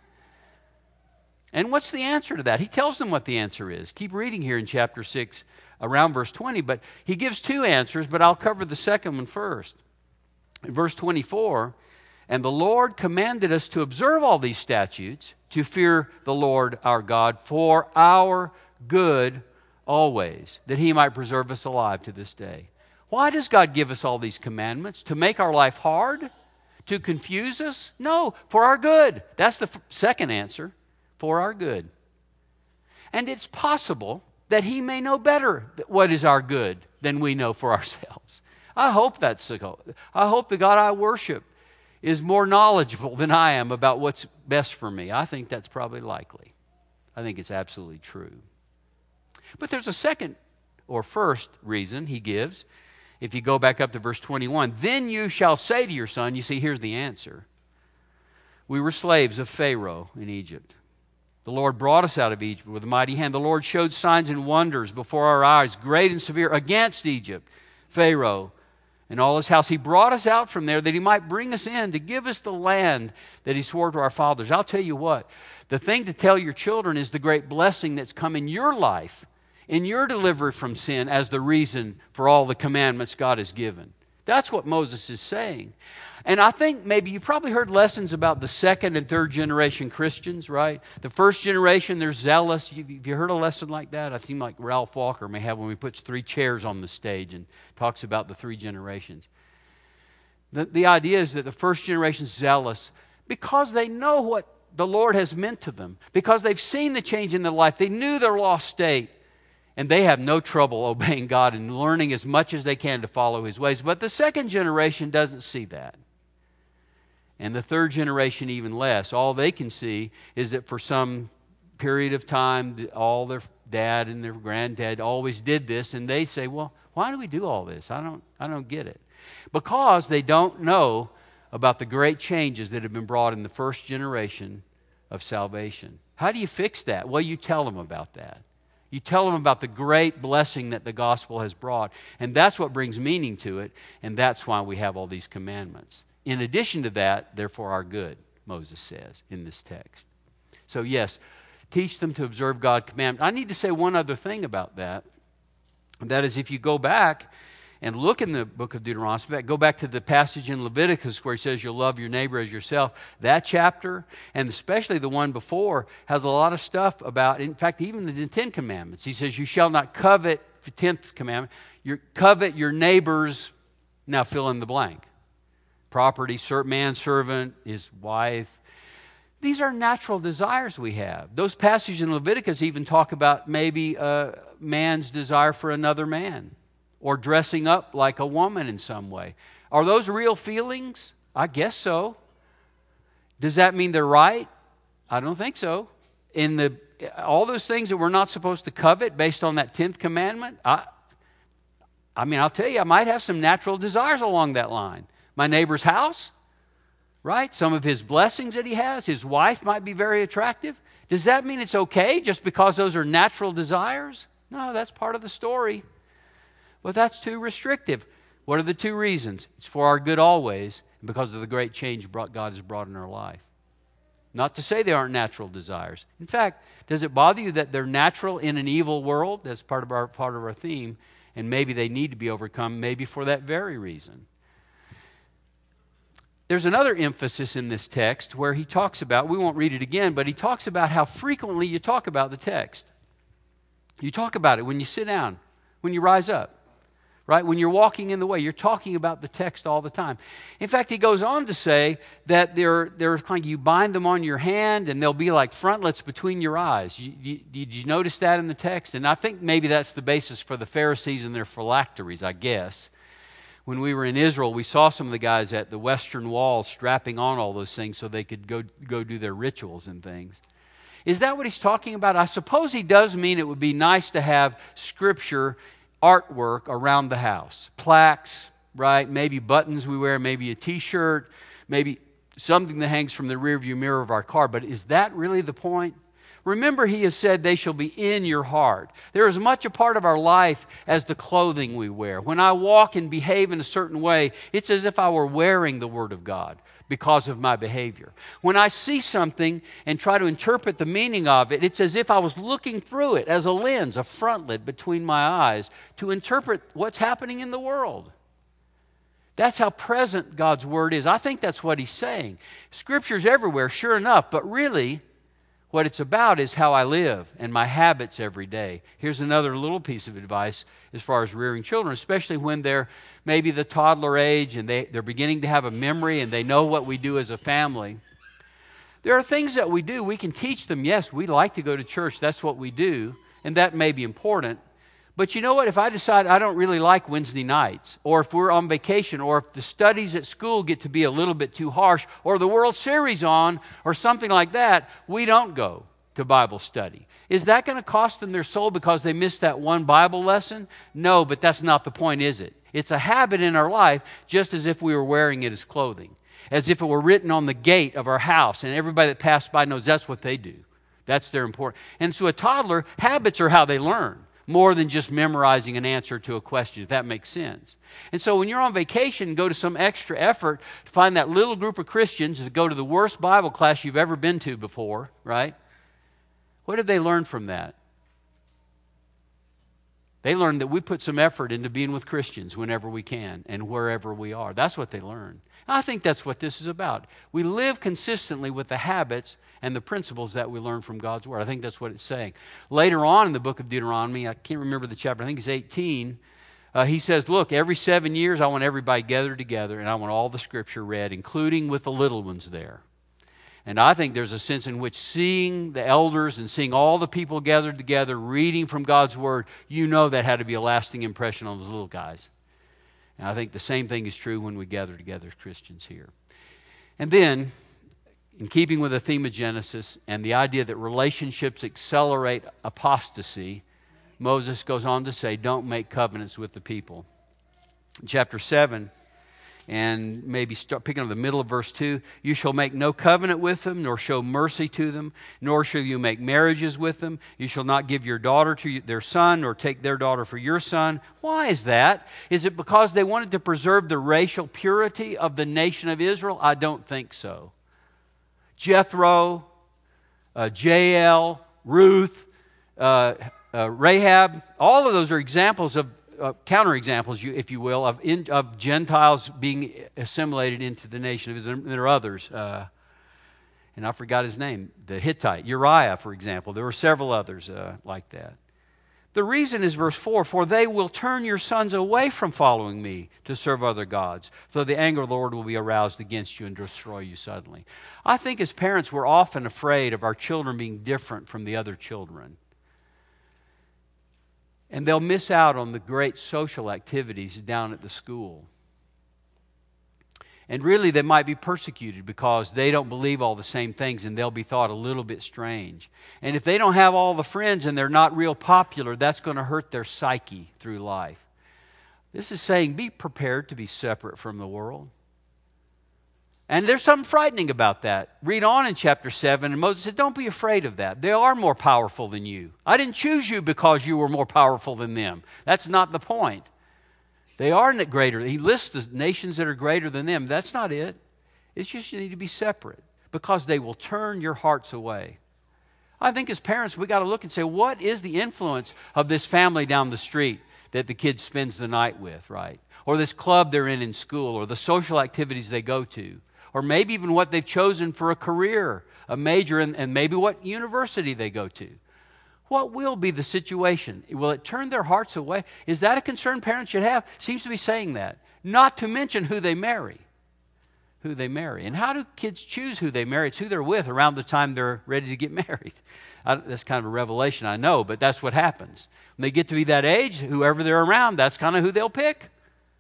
And what's the answer to that? He tells them what the answer is. Keep reading here in chapter six, around verse twenty, but he gives two answers, but I'll cover the second one first. In verse twenty-four, and the Lord commanded us to observe all these statutes, to fear the Lord our God for our good always, that he might preserve us alive to this day. Why does God give us all these commandments? To make our life hard? To confuse us? No, for our good. That's the f- second answer, for our good. And it's possible that he may know better what is our good than we know for ourselves. I hope that's so. I hope the God I worship is more knowledgeable than I am about what's best for me. I think that's probably likely. I think it's absolutely true. But there's a second or first reason he gives. If you go back up to verse twenty-one, then you shall say to your son, you see, here's the answer. We were slaves of Pharaoh in Egypt. The Lord brought us out of Egypt with a mighty hand. The Lord showed signs and wonders before our eyes, great and severe, against Egypt, Pharaoh, and all his house. He brought us out from there that he might bring us in to give us the land that he swore to our fathers. I'll tell you what, the thing to tell your children is the great blessing that's come in your life, in your delivery from sin, as the reason for all the commandments God has given. That's what Moses is saying. And I think maybe you probably heard lessons about the second and third generation Christians, right? The first generation, they're zealous. Have you heard a lesson like that? I seem like Ralph Walker may have when he puts three chairs on the stage and talks about the three generations. The, the idea is that the first generation is zealous because they know what the Lord has meant to them, because they've seen the change in their life. They knew their lost state. And they have no trouble obeying God and learning as much as they can to follow his ways. But the second generation doesn't see that. And the third generation even less. All they can see is that for some period of time, all their dad and their granddad always did this. And they say, well, why do we do all this? I don't, I don't get it. Because they don't know about the great changes that have been brought in the first generation of salvation. How do you fix that? Well, you tell them about that. You tell them about the great blessing that the gospel has brought. And that's what brings meaning to it. And that's why we have all these commandments. In addition to that, they're for our good, Moses says in this text. So yes, teach them to observe God's commandments. I need to say one other thing about that. That is, if you go back and look in the book of Deuteronomy, go back to the passage in Leviticus where he says you'll love your neighbor as yourself. That chapter, and especially the one before, has a lot of stuff about, in fact, even the Ten Commandments. He says you shall not covet, the tenth commandment, your, covet your neighbor's, now fill in the blank. Property, manservant, his wife. These are natural desires we have. Those passages in Leviticus even talk about maybe a man's desire for another man, or dressing up like a woman in some way. Are those real feelings? I guess so. Does that mean they're right? I don't think so. In the all those things that we're not supposed to covet based on that tenth commandment, I, I mean, I'll tell you, I might have some natural desires along that line. My neighbor's house, right? Some of his blessings that he has, his wife might be very attractive. Does that mean it's okay just because those are natural desires? No, that's part of the story. But that's too restrictive. What are the two reasons? It's for our good always, and because of the great change brought, God has brought in our life. Not to say they aren't natural desires. In fact, does it bother you that they're natural in an evil world? That's part of our, part of our theme. And maybe they need to be overcome, maybe for that very reason. There's another emphasis in this text where he talks about, we won't read it again, but he talks about how frequently you talk about the text. You talk about it when you sit down, when you rise up. Right? When you're walking in the way, you're talking about the text all the time. In fact, he goes on to say that they're, they're like you bind them on your hand and they'll be like frontlets between your eyes. You, you, did you notice that in the text? And I think maybe that's the basis for the Pharisees and their phylacteries, I guess. When we were in Israel, we saw some of the guys at the Western Wall strapping on all those things so they could go, go do their rituals and things. Is that what he's talking about? I suppose he does mean it would be nice to have Scripture artwork around the house. Plaques, right? Maybe buttons we wear, maybe a t-shirt, maybe something that hangs from the rearview mirror of our car. But is that really the point? Remember, he has said they shall be in your heart. They're as much a part of our life as the clothing we wear. When I walk and behave in a certain way, it's as if I were wearing the Word of God because of my behavior. When I see something and try to interpret the meaning of it, it's as if I was looking through it as a lens, a frontlet between my eyes to interpret what's happening in the world. That's how present God's Word is. I think that's what he's saying. Scripture's everywhere, sure enough, but really what it's about is how I live and my habits every day. Here's another little piece of advice as far as rearing children, especially when they're maybe the toddler age and they, they're beginning to have a memory and they know what we do as a family. There are things that we do. We can teach them, yes, we like to go to church. That's what we do, and that may be important. But you know what? If I decide I don't really like Wednesday nights, or if we're on vacation, or if the studies at school get to be a little bit too harsh, or the World Series on, or something like that, we don't go to Bible study. Is that going to cost them their soul because they missed that one Bible lesson? No, but that's not the point, is it? It's a habit in our life, just as if we were wearing it as clothing, as if it were written on the gate of our house, and everybody that passed by knows that's what they do. That's their important. And so a toddler, habits are how they learn, more than just memorizing an answer to a question, if that makes sense. And so when you're on vacation, go to some extra effort to find that little group of Christians that go to the worst Bible class you've ever been to before, right? What have they learned from that? They learned that we put some effort into being with Christians whenever we can and wherever we are. That's what they learn. I think that's what this is about. We live consistently with the habits and the principles that we learn from God's Word. I think that's what it's saying. Later on in the book of Deuteronomy, I can't remember the chapter, I think it's eighteen, uh, he says, look, every seven years I want everybody gathered together and I want all the Scripture read, including with the little ones there. And I think there's a sense in which seeing the elders and seeing all the people gathered together, reading from God's Word, you know that had to be a lasting impression on those little guys. And I think the same thing is true when we gather together as Christians here. And then, in keeping with the theme of Genesis and the idea that relationships accelerate apostasy, Moses goes on to say, don't make covenants with the people. In chapter seven, and maybe start picking up the middle of verse two, you shall make no covenant with them, nor show mercy to them, nor shall you make marriages with them. You shall not give your daughter to their son, nor take their daughter for your son. Why is that? Is it because they wanted to preserve the racial purity of the nation of Israel? I don't think so. Jethro, uh, Jael, Ruth, uh, uh, Rahab, all of those are examples of Uh, counterexamples, you, if you will, of, in, of Gentiles being assimilated into the nation of Israel. There are others, uh, and I forgot his name, the Hittite, Uriah, for example. There were several others uh, like that. The reason is verse four, for they will turn your sons away from following me to serve other gods, so the anger of the Lord will be aroused against you and destroy you suddenly. I think as parents we're often afraid of our children being different from the other children. And they'll miss out on the great social activities down at the school. And really they might be persecuted because they don't believe all the same things and they'll be thought a little bit strange. And if they don't have all the friends and they're not real popular, that's going to hurt their psyche through life. This is saying be prepared to be separate from the world. And there's something frightening about that. Read on in chapter seven, and Moses said, don't be afraid of that. They are more powerful than you. I didn't choose you because you were more powerful than them. That's not the point. They are greater. He lists the nations that are greater than them. That's not it. It's just you need to be separate because they will turn your hearts away. I think as parents, we got to look and say, what is the influence of this family down the street that the kid spends the night with, right? Or this club they're in in school, or the social activities they go to. Or maybe even what they've chosen for a career, a major, and, and maybe what university they go to. What will be the situation? Will it turn their hearts away? Is that a concern parents should have? Seems to be saying that. Not to mention who they marry. Who they marry. And how do kids choose who they marry? It's who they're with around the time they're ready to get married. I, that's kind of a revelation, I know, but that's what happens. When they get to be that age, whoever they're around, that's kind of who they'll pick.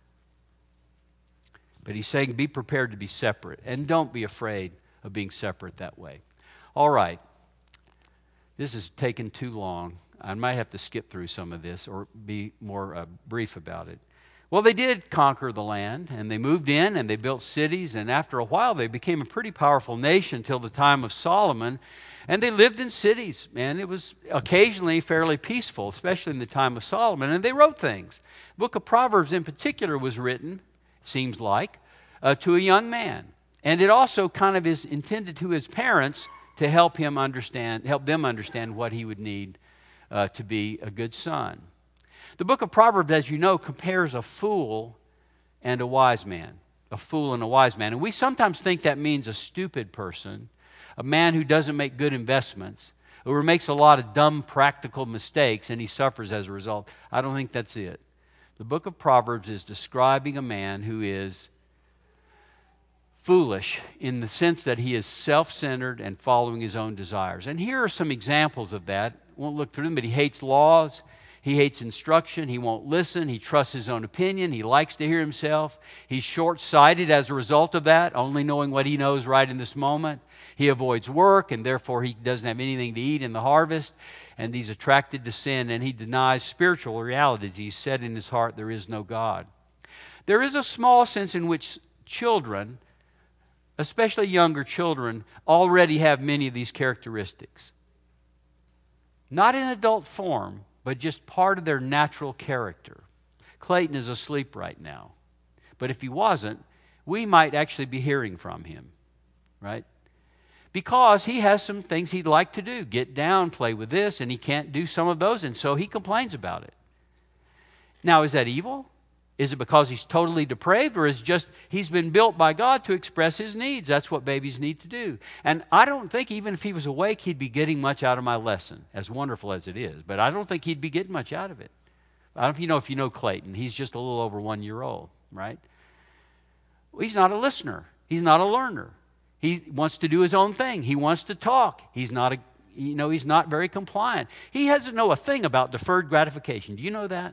But he's saying be prepared to be separate. And don't be afraid of being separate that way. All right. This has taken too long. I might have to skip through some of this or be more uh, brief about it. Well, they did conquer the land, and they moved in, and they built cities, and after a while they became a pretty powerful nation till the time of Solomon, and they lived in cities, and it was occasionally fairly peaceful, especially in the time of Solomon, and they wrote things. The book of Proverbs in particular was written, it seems like, uh, to a young man, and it also kind of is intended to his parents to help him understand, help them understand what he would need uh, to be a good son. The book of Proverbs, as you know, compares a fool and a wise man. A fool and a wise man. And we sometimes think that means a stupid person, a man who doesn't make good investments, who makes a lot of dumb practical mistakes and he suffers as a result. I don't think that's it. The book of Proverbs is describing a man who is foolish in the sense that he is self-centered and following his own desires. And here are some examples of that. I won't look through them, but he hates laws. He hates instruction. He won't listen. He trusts his own opinion. He likes to hear himself. He's short-sighted as a result of that, only knowing what he knows right in this moment. He avoids work, and therefore he doesn't have anything to eat in the harvest. And he's attracted to sin, and he denies spiritual realities. He's said in his heart, there is no God. There is a small sense in which children, especially younger children, already have many of these characteristics. Not in adult form, but just part of their natural character. Clayton is asleep right now. But if he wasn't, we might actually be hearing from him, right? Because he has some things he'd like to do. Get down, play with this, and he can't do some of those, and so he complains about it. Now, is that evil? Is it because he's totally depraved, or is it just he's been built by God to express his needs? That's what babies need to do. And I don't think even if he was awake, he'd be getting much out of my lesson, as wonderful as it is. But I don't think he'd be getting much out of it. I don't know if you know, if you know Clayton. He's just a little over one year old, right? Well, he's not a listener. He's not a learner. He wants to do his own thing. He wants to talk. He's not a, you know, he's not very compliant. He doesn't know a thing about deferred gratification. Do you know that?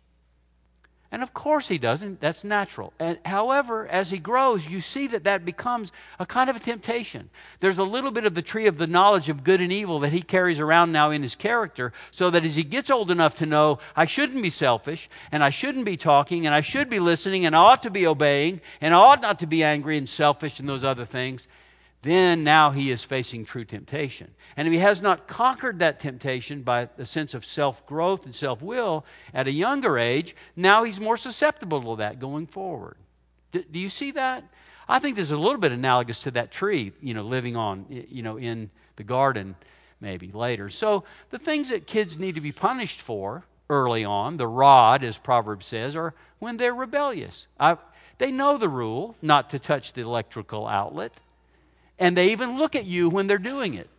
And of course he doesn't. That's natural. And however, as he grows, you see that that becomes a kind of a temptation. There's a little bit of the tree of the knowledge of good and evil that he carries around now in his character, so that as he gets old enough to know, I shouldn't be selfish, and I shouldn't be talking, and I should be listening, and I ought to be obeying, and I ought not to be angry and selfish and those other things, then now he is facing true temptation. And if he has not conquered that temptation by the sense of self-growth and self-will at a younger age, now he's more susceptible to that going forward. Do, do you see that? I think this is a little bit analogous to that tree, you know, living on, you know, in the garden maybe later. So the things that kids need to be punished for early on, the rod, as Proverbs says, are when they're rebellious. I, they know the rule not to touch the electrical outlet. And they even look at you when they're doing it.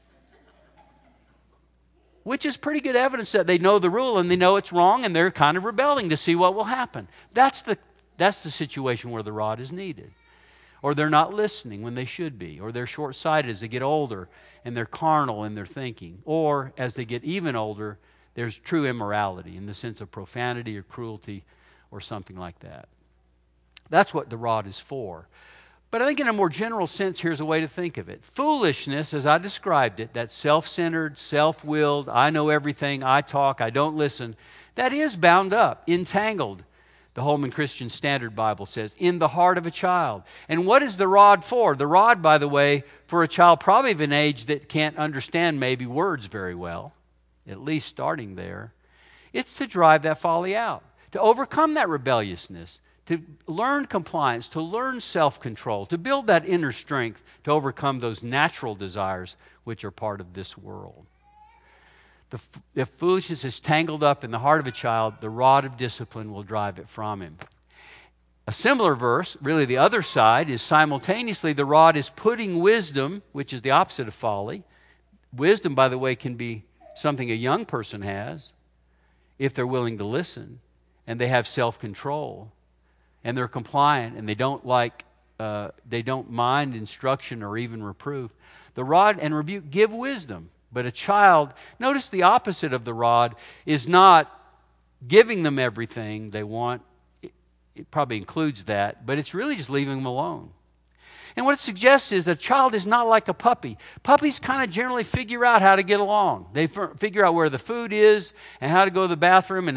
Which is pretty good evidence that they know the rule and they know it's wrong and they're kind of rebelling to see what will happen. That's the, that's the situation where the rod is needed. Or they're not listening when they should be. Or they're short-sighted as they get older and they're carnal in their thinking. Or as they get even older, there's true immorality in the sense of profanity or cruelty or something like that. That's what the rod is for. But I think in a more general sense, here's a way to think of it. Foolishness, as I described it, that self-centered, self-willed, I know everything, I talk, I don't listen, that is bound up, entangled, the Holman Christian Standard Bible says, in the heart of a child. And what is the rod for? The rod, by the way, for a child probably of an age that can't understand maybe words very well, at least starting there, it's to drive that folly out, to overcome that rebelliousness, to learn compliance, to learn self-control, to build that inner strength to overcome those natural desires which are part of this world. The, if foolishness is tangled up in the heart of a child, the rod of discipline will drive it from him. A similar verse, really the other side, is simultaneously the rod is putting wisdom, which is the opposite of folly. Wisdom, by the way, can be something a young person has if they're willing to listen and they have self-control. And they're compliant, and they don't like, uh, they don't mind instruction or even reproof. The rod and rebuke give wisdom, but a child, notice the opposite of the rod is not giving them everything they want. It, it probably includes that, but it's really just leaving them alone. And what it suggests is that a child is not like a puppy. Puppies kind of generally figure out how to get along. They f- figure out where the food is and how to go to the bathroom and how to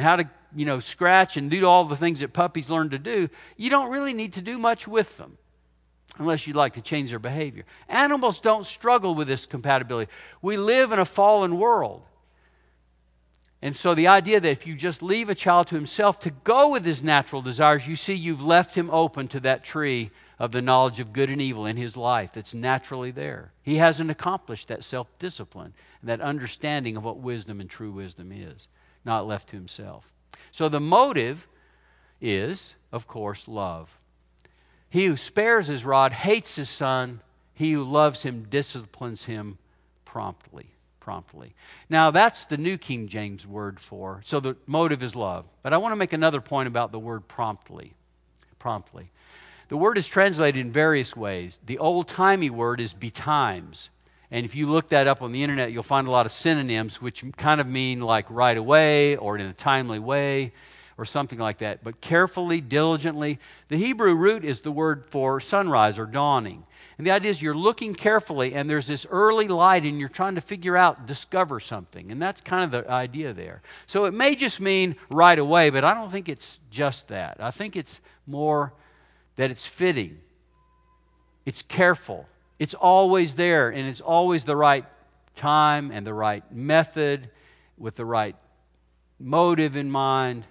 you know, scratch and do all the things that puppies learn to do, you don't really need to do much with them unless you'd like to change their behavior. Animals don't struggle with this compatibility. We live in a fallen world. And so the idea that if you just leave a child to himself to go with his natural desires, you see you've left him open to that tree of the knowledge of good and evil in his life that's naturally there. He hasn't accomplished that self-discipline and that understanding of what wisdom and true wisdom is, not left to himself. So the motive is, of course, love. He who spares his rod hates his son. He who loves him disciplines him promptly. Promptly. Now, that's the New King James word for, so the motive is love. But I want to make another point about the word promptly. Promptly. The word is translated in various ways. The old-timey word is betimes. And if you look that up on the internet, you'll find a lot of synonyms which kind of mean like right away or in a timely way or something like that. But carefully, diligently. The Hebrew root is the word for sunrise or dawning. And the idea is you're looking carefully and there's this early light and you're trying to figure out, discover something. And that's kind of the idea there. So it may just mean right away, but I don't think it's just that. I think it's more that it's fitting. It's careful. It's always there and it's always the right time and the right method with the right motive in mind.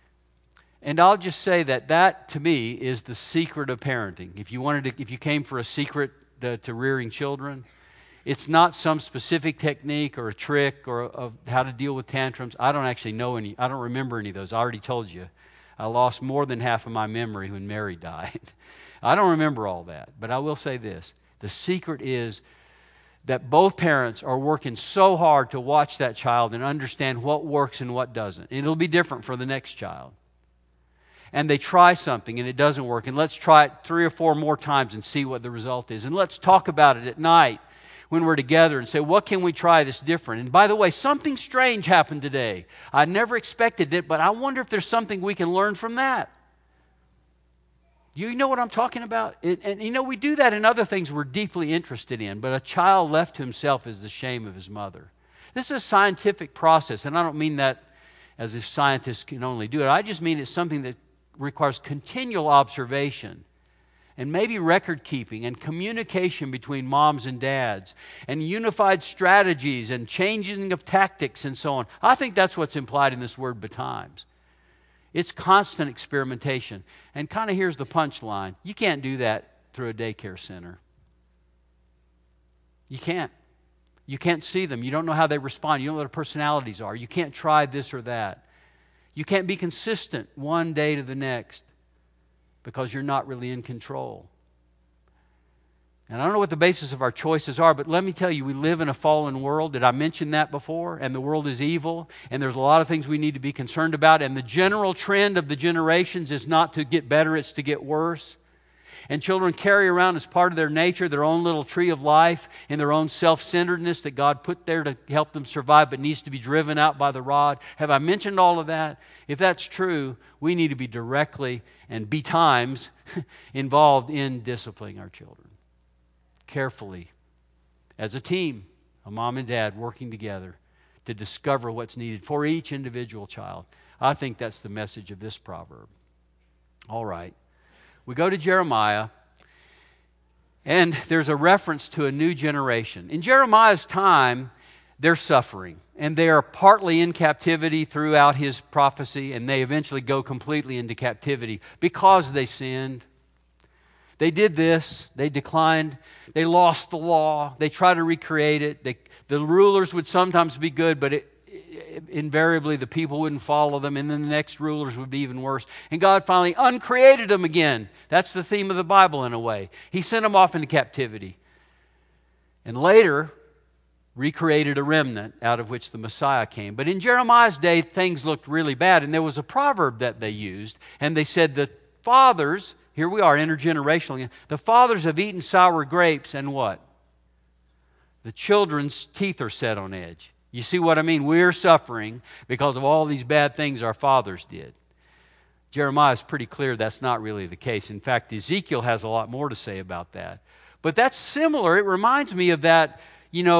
And I'll just say that that, to me, is the secret of parenting. If you wanted to, if you came for a secret to, to rearing children, it's not some specific technique or a trick or of how to deal with tantrums. I don't actually know any. I don't remember any of those. I already told you. I lost more than half of my memory when Mary died. I don't remember all that. But I will say this. The secret is that both parents are working so hard to watch that child and understand what works and what doesn't. And it'll be different for the next child. And they try something and it doesn't work. And let's try it three or four more times and see what the result is. And let's talk about it at night when we're together and say, what can we try that's different? And by the way, something strange happened today. I never expected it, but I wonder if there's something we can learn from that. You know what I'm talking about? It, and you know, we do that in other things we're deeply interested in, but a child left to himself is the shame of his mother. This is a scientific process, and I don't mean that as if scientists can only do it. I just mean it's something that requires continual observation and maybe record keeping and communication between moms and dads and unified strategies and changing of tactics and so on. I think that's what's implied in this word betimes. It's constant experimentation. And kind of here's the punchline. You can't do that through a daycare center. You can't. You can't see them. You don't know how they respond. You don't know what their personalities are. You can't try this or that. You can't be consistent one day to the next because you're not really in control. And I don't know what the basis of our choices are, but let me tell you, we live in a fallen world. Did I mention that before? And the world is evil, and there's a lot of things we need to be concerned about. And the general trend of the generations is not to get better, it's to get worse. And children carry around as part of their nature their own little tree of life and their own self-centeredness that God put there to help them survive but needs to be driven out by the rod. Have I mentioned all of that? If that's true, we need to be directly and betimes involved in disciplining our children. Carefully, as a team, a mom and dad working together to discover what's needed for each individual child. I think that's the message of this proverb. All right. We go to Jeremiah, and there's a reference to a new generation. In Jeremiah's time, they're suffering, and they are partly in captivity throughout his prophecy, and they eventually go completely into captivity because they sinned. They did this. They declined. They lost the law. They tried to recreate it. They, the rulers would sometimes be good, but it, it, invariably the people wouldn't follow them, and then the next rulers would be even worse. And God finally uncreated them again. That's the theme of the Bible in a way. He sent them off into captivity. And later, recreated a remnant out of which the Messiah came. But in Jeremiah's day, things looked really bad, and there was a proverb that they used, and they said the fathers... Here we are, intergenerationally. The fathers have eaten sour grapes, and what? The children's teeth are set on edge. You see what I mean? We're suffering because of all these bad things our fathers did. Jeremiah is pretty clear that's not really the case. In fact, Ezekiel has a lot more to say about that. But that's similar. It reminds me of that, you know,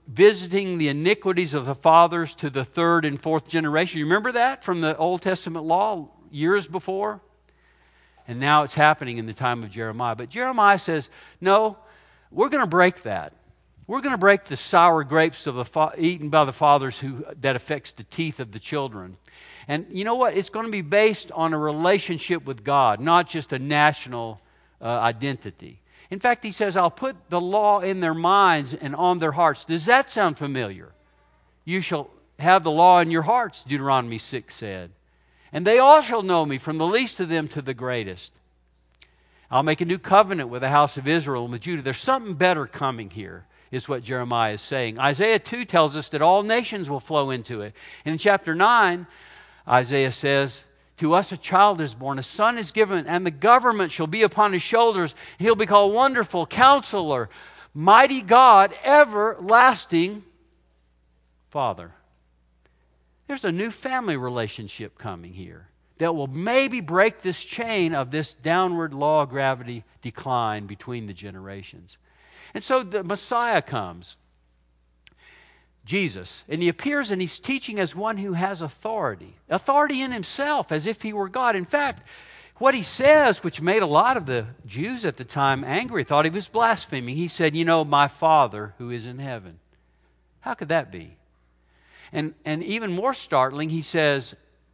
visiting the iniquities of the fathers to the third and fourth generation. You remember that from the Old Testament law years before? And now it's happening in the time of Jeremiah. But Jeremiah says, no, we're going to break that. We're going to break the sour grapes of the fa- eaten by the fathers who that affects the teeth of the children. And you know what? It's going to be based on a relationship with God, not just a national uh, identity. In fact, he says, I'll put the law in their minds and on their hearts. Does that sound familiar? You shall have the law in your hearts, Deuteronomy six said. And they all shall know me, from the least of them to the greatest. I'll make a new covenant with the house of Israel and with Judah. There's something better coming here, is what Jeremiah is saying. Isaiah two tells us that all nations will flow into it. And in chapter nine, Isaiah says, to us a child is born, a son is given, and the government shall be upon his shoulders. He'll be called Wonderful, Counselor, Mighty God, Everlasting Father. There's a new family relationship coming here that will maybe break this chain of this downward law of gravity decline between the generations. And so the Messiah comes, Jesus, and he appears and he's teaching as one who has authority. Authority in himself, as if he were God. In fact, what he says, which made a lot of the Jews at the time angry, thought he was blaspheming. He said, you know, my Father who is in heaven. How could that be? And, and even more startling, he says,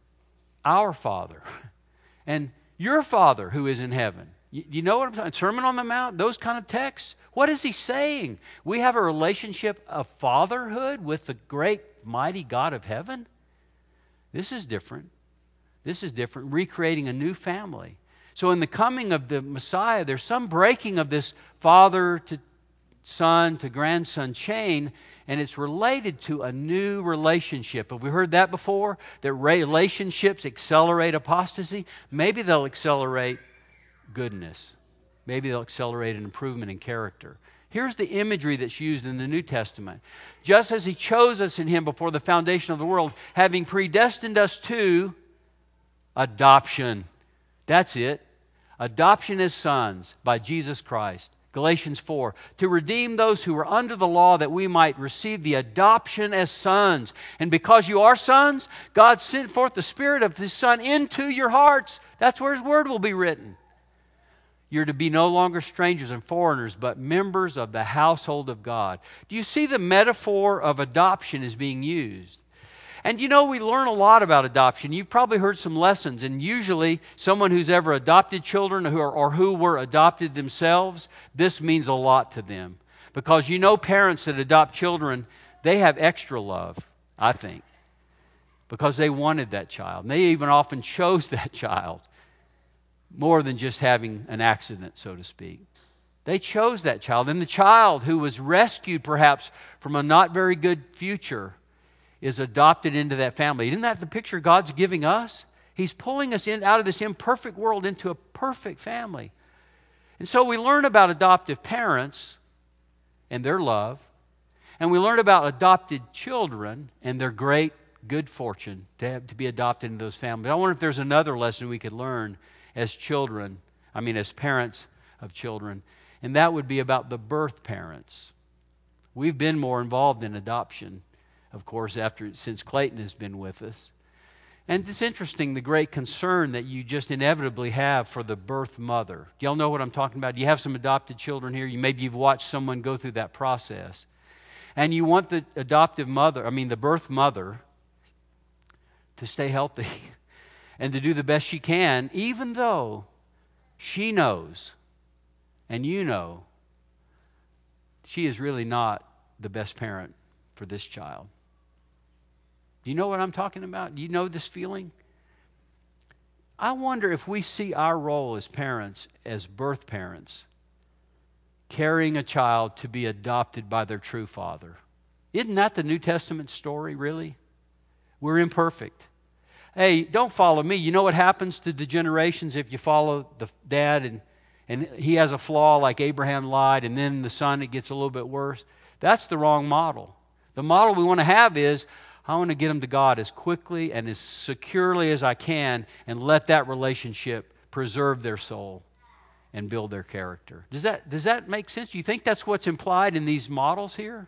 our Father, and your Father who is in heaven. You, you know what I'm saying? Sermon on the Mount, those kind of texts. What is he saying? We have a relationship of fatherhood with the great, mighty God of heaven? This is different. This is different, recreating a new family. So in the coming of the Messiah, there's some breaking of this father to son to grandson chain, and it's related to a new relationship. Have we heard that before? That relationships accelerate apostasy? Maybe they'll accelerate goodness. Maybe they'll accelerate an improvement in character. Here's the imagery that's used in the New Testament. Just as he chose us in him before the foundation of the world, having predestined us to adoption. That's it. Adoption as sons by Jesus Christ. Galatians four, to redeem those who were under the law that we might receive the adoption as sons. And because you are sons, God sent forth the Spirit of His Son into your hearts. That's where His Word will be written. You're to be no longer strangers and foreigners, but members of the household of God. Do you see the metaphor of adoption is being used? And you know, we learn a lot about adoption. You've probably heard some lessons, and usually someone who's ever adopted children or, or who were adopted themselves, this means a lot to them. Because you know parents that adopt children, they have extra love, I think, because they wanted that child. And they even often chose that child more than just having an accident, so to speak. They chose that child. And the child who was rescued perhaps from a not very good future is adopted into that family. Isn't that the picture God's giving us? He's pulling us in out of this imperfect world into a perfect family. And so we learn about adoptive parents and their love, and we learn about adopted children and their great good fortune to have to be adopted into those families. I wonder if there's another lesson we could learn as children, I mean as parents of children, and that would be about the birth parents. We've been more involved in adoption, of course, after since Clayton has been with us. And it's interesting, the great concern that you just inevitably have for the birth mother. Do y'all know what I'm talking about? You have some adopted children here. You, maybe you've watched someone go through that process. And you want the adoptive mother, I mean the birth mother, to stay healthy and to do the best she can, even though she knows and you know she is really not the best parent for this child. Do you know what I'm talking about? Do you know this feeling? I wonder if we see our role as parents, as birth parents, carrying a child to be adopted by their true father. Isn't that the New Testament story, really? We're imperfect. Hey, don't follow me. You know what happens to the generations if you follow the dad and, and he has a flaw like Abraham lied, and then the son, it gets a little bit worse? That's the wrong model. The model we want to have is, I want to get them to God as quickly and as securely as I can and let that relationship preserve their soul and build their character. Does that, does that make sense? Do you think that's what's implied in these models here?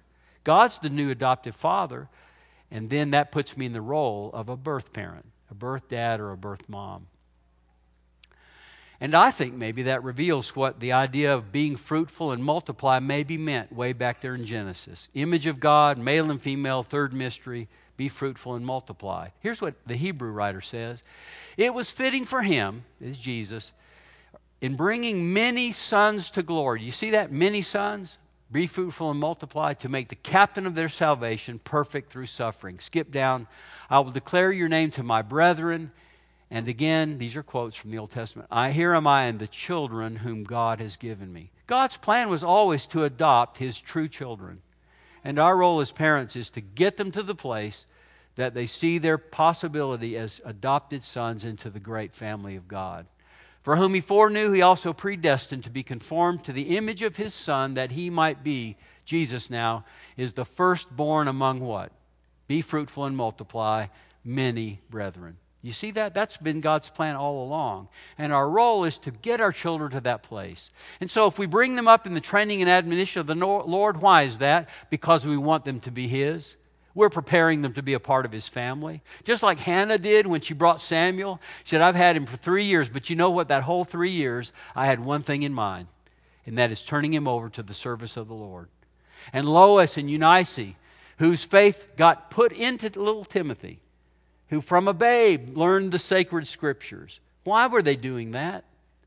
God's the new adoptive father, and then that puts me in the role of a birth parent, a birth dad or a birth mom. And I think maybe that reveals what the idea of being fruitful and multiply maybe meant way back there in Genesis. Image of God, male and female, third mystery, be fruitful and multiply. Here's what the Hebrew writer says. It was fitting for him, is Jesus, in bringing many sons to glory. You see that? Many sons, be fruitful and multiply, to make the captain of their salvation perfect through suffering. Skip down. I will declare your name to my brethren. And again, these are quotes from the Old Testament. I, here am I and the children whom God has given me. God's plan was always to adopt His true children. And our role as parents is to get them to the place that they see their possibility as adopted sons into the great family of God. For whom He foreknew, He also predestined to be conformed to the image of His Son, that He might be, Jesus now, is the firstborn among what? Be fruitful and multiply, many brethren. You see that? That's been God's plan all along. And our role is to get our children to that place. And so if we bring them up in the training and admonition of the Lord, why is that? Because we want them to be His. We're preparing them to be a part of His family. Just like Hannah did when she brought Samuel. She said, I've had him for three years, but you know what? That whole three years, I had one thing in mind, and that is turning him over to the service of the Lord. And Lois and Eunice, whose faith got put into little Timothy, who from a babe learned the sacred scriptures. Why were they doing that?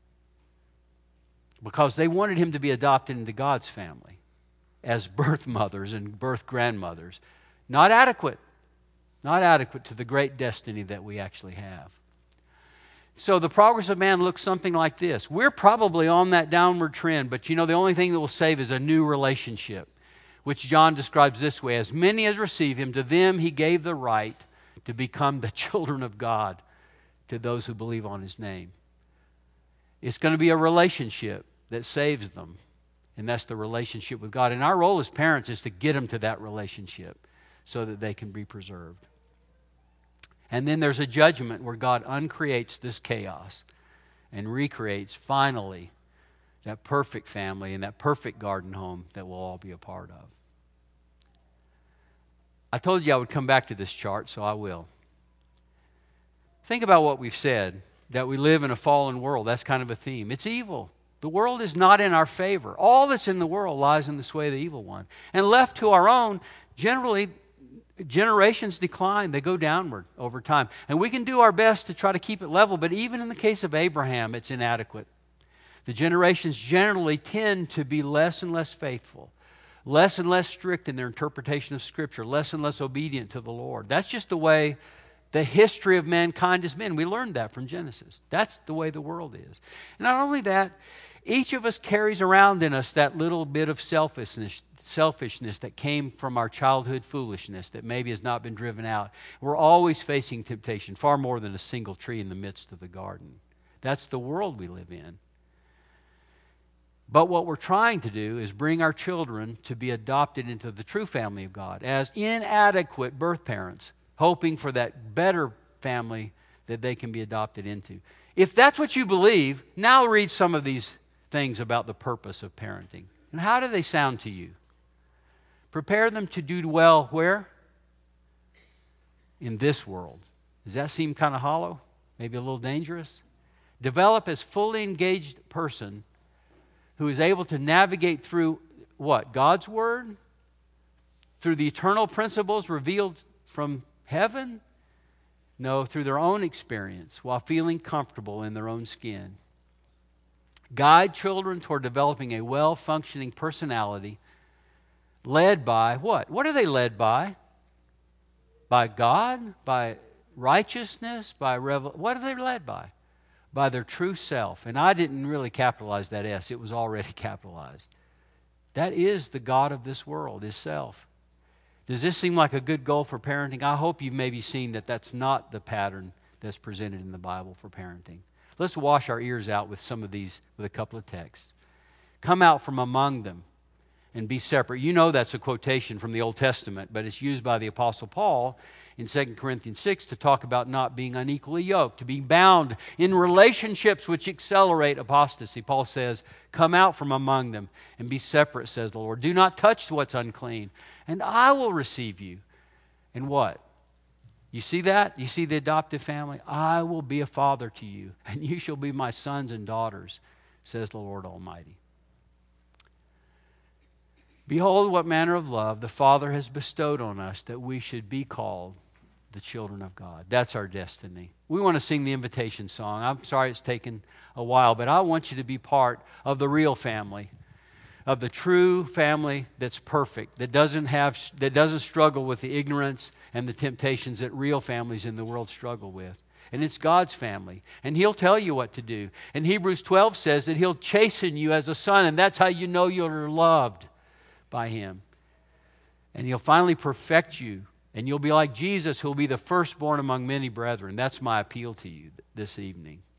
Because they wanted him to be adopted into God's family as birth mothers and birth grandmothers. Not adequate. Not adequate to the great destiny that we actually have. So the progress of man looks something like this. We're probably on that downward trend, but you know, the only thing that will save is a new relationship, which John describes this way. As many as receive Him, to them He gave the right to become the children of God, to those who believe on His name. It's going to be a relationship that saves them, and that's the relationship with God. And our role as parents is to get them to that relationship so that they can be preserved. And then there's a judgment where God uncreates this chaos and recreates finally that perfect family and that perfect garden home that we'll all be a part of. I told you I would come back to this chart, so I will. Think about what we've said, that we live in a fallen world. That's kind of a theme. It's evil. The world is not in our favor. All that's in the world lies in the sway of the evil one. And left to our own, generally, generations decline. They go downward over time. And we can do our best to try to keep it level, but even in the case of Abraham, it's inadequate. The generations generally tend to be less and less faithful, less and less strict in their interpretation of Scripture, less and less obedient to the Lord. That's just the way the history of mankind has been. We learned that from Genesis. That's the way the world is. And not only that, each of us carries around in us that little bit of selfishness, selfishness that came from our childhood foolishness that maybe has not been driven out. We're always facing temptation, far more than a single tree in the midst of the garden. That's the world we live in. But what we're trying to do is bring our children to be adopted into the true family of God as inadequate birth parents, hoping for that better family that they can be adopted into. If that's what you believe, now read some of these things about the purpose of parenting. And how do they sound to you? Prepare them to do well where? In this world. Does that seem kind of hollow? Maybe a little dangerous? Develop as fully engaged person who is able to navigate through what? God's Word? Through the eternal principles revealed from heaven? No, through their own experience while feeling comfortable in their own skin. Guide children toward developing a well-functioning personality led by what? What are they led by? By God? By righteousness? By revel- What are they led by? By their true self. And I didn't really capitalize that S. It was already capitalized. That is the God of this world, is self. Does this seem like a good goal for parenting? I hope you've maybe seen that that's not the pattern that's presented in the Bible for parenting. Let's wash our ears out with some of these, with a couple of texts. Come out from among them. and be separate. You know that's a quotation from the Old Testament, but it's used by the Apostle Paul in Second Corinthians six to talk about not being unequally yoked, to be bound in relationships which accelerate apostasy. Paul says, come out from among them and be separate, says the Lord. Do not touch what's unclean, and I will receive you. And what? You see that? You see the adoptive family? I will be a father to you, and you shall be my sons and daughters, says the Lord Almighty. Behold, what manner of love the Father has bestowed on us, that we should be called the children of God. That's our destiny. We want to sing the invitation song. I'm sorry it's taken a while, but I want you to be part of the real family, of the true family that's perfect, that doesn't have, that doesn't struggle with the ignorance and the temptations that real families in the world struggle with. And it's God's family. And He'll tell you what to do. And Hebrews twelve says that He'll chasten you as a son, and that's how you know you're loved by Him. And He'll finally perfect you, and you'll be like Jesus, who'll be the firstborn among many brethren. That's my appeal to you this evening.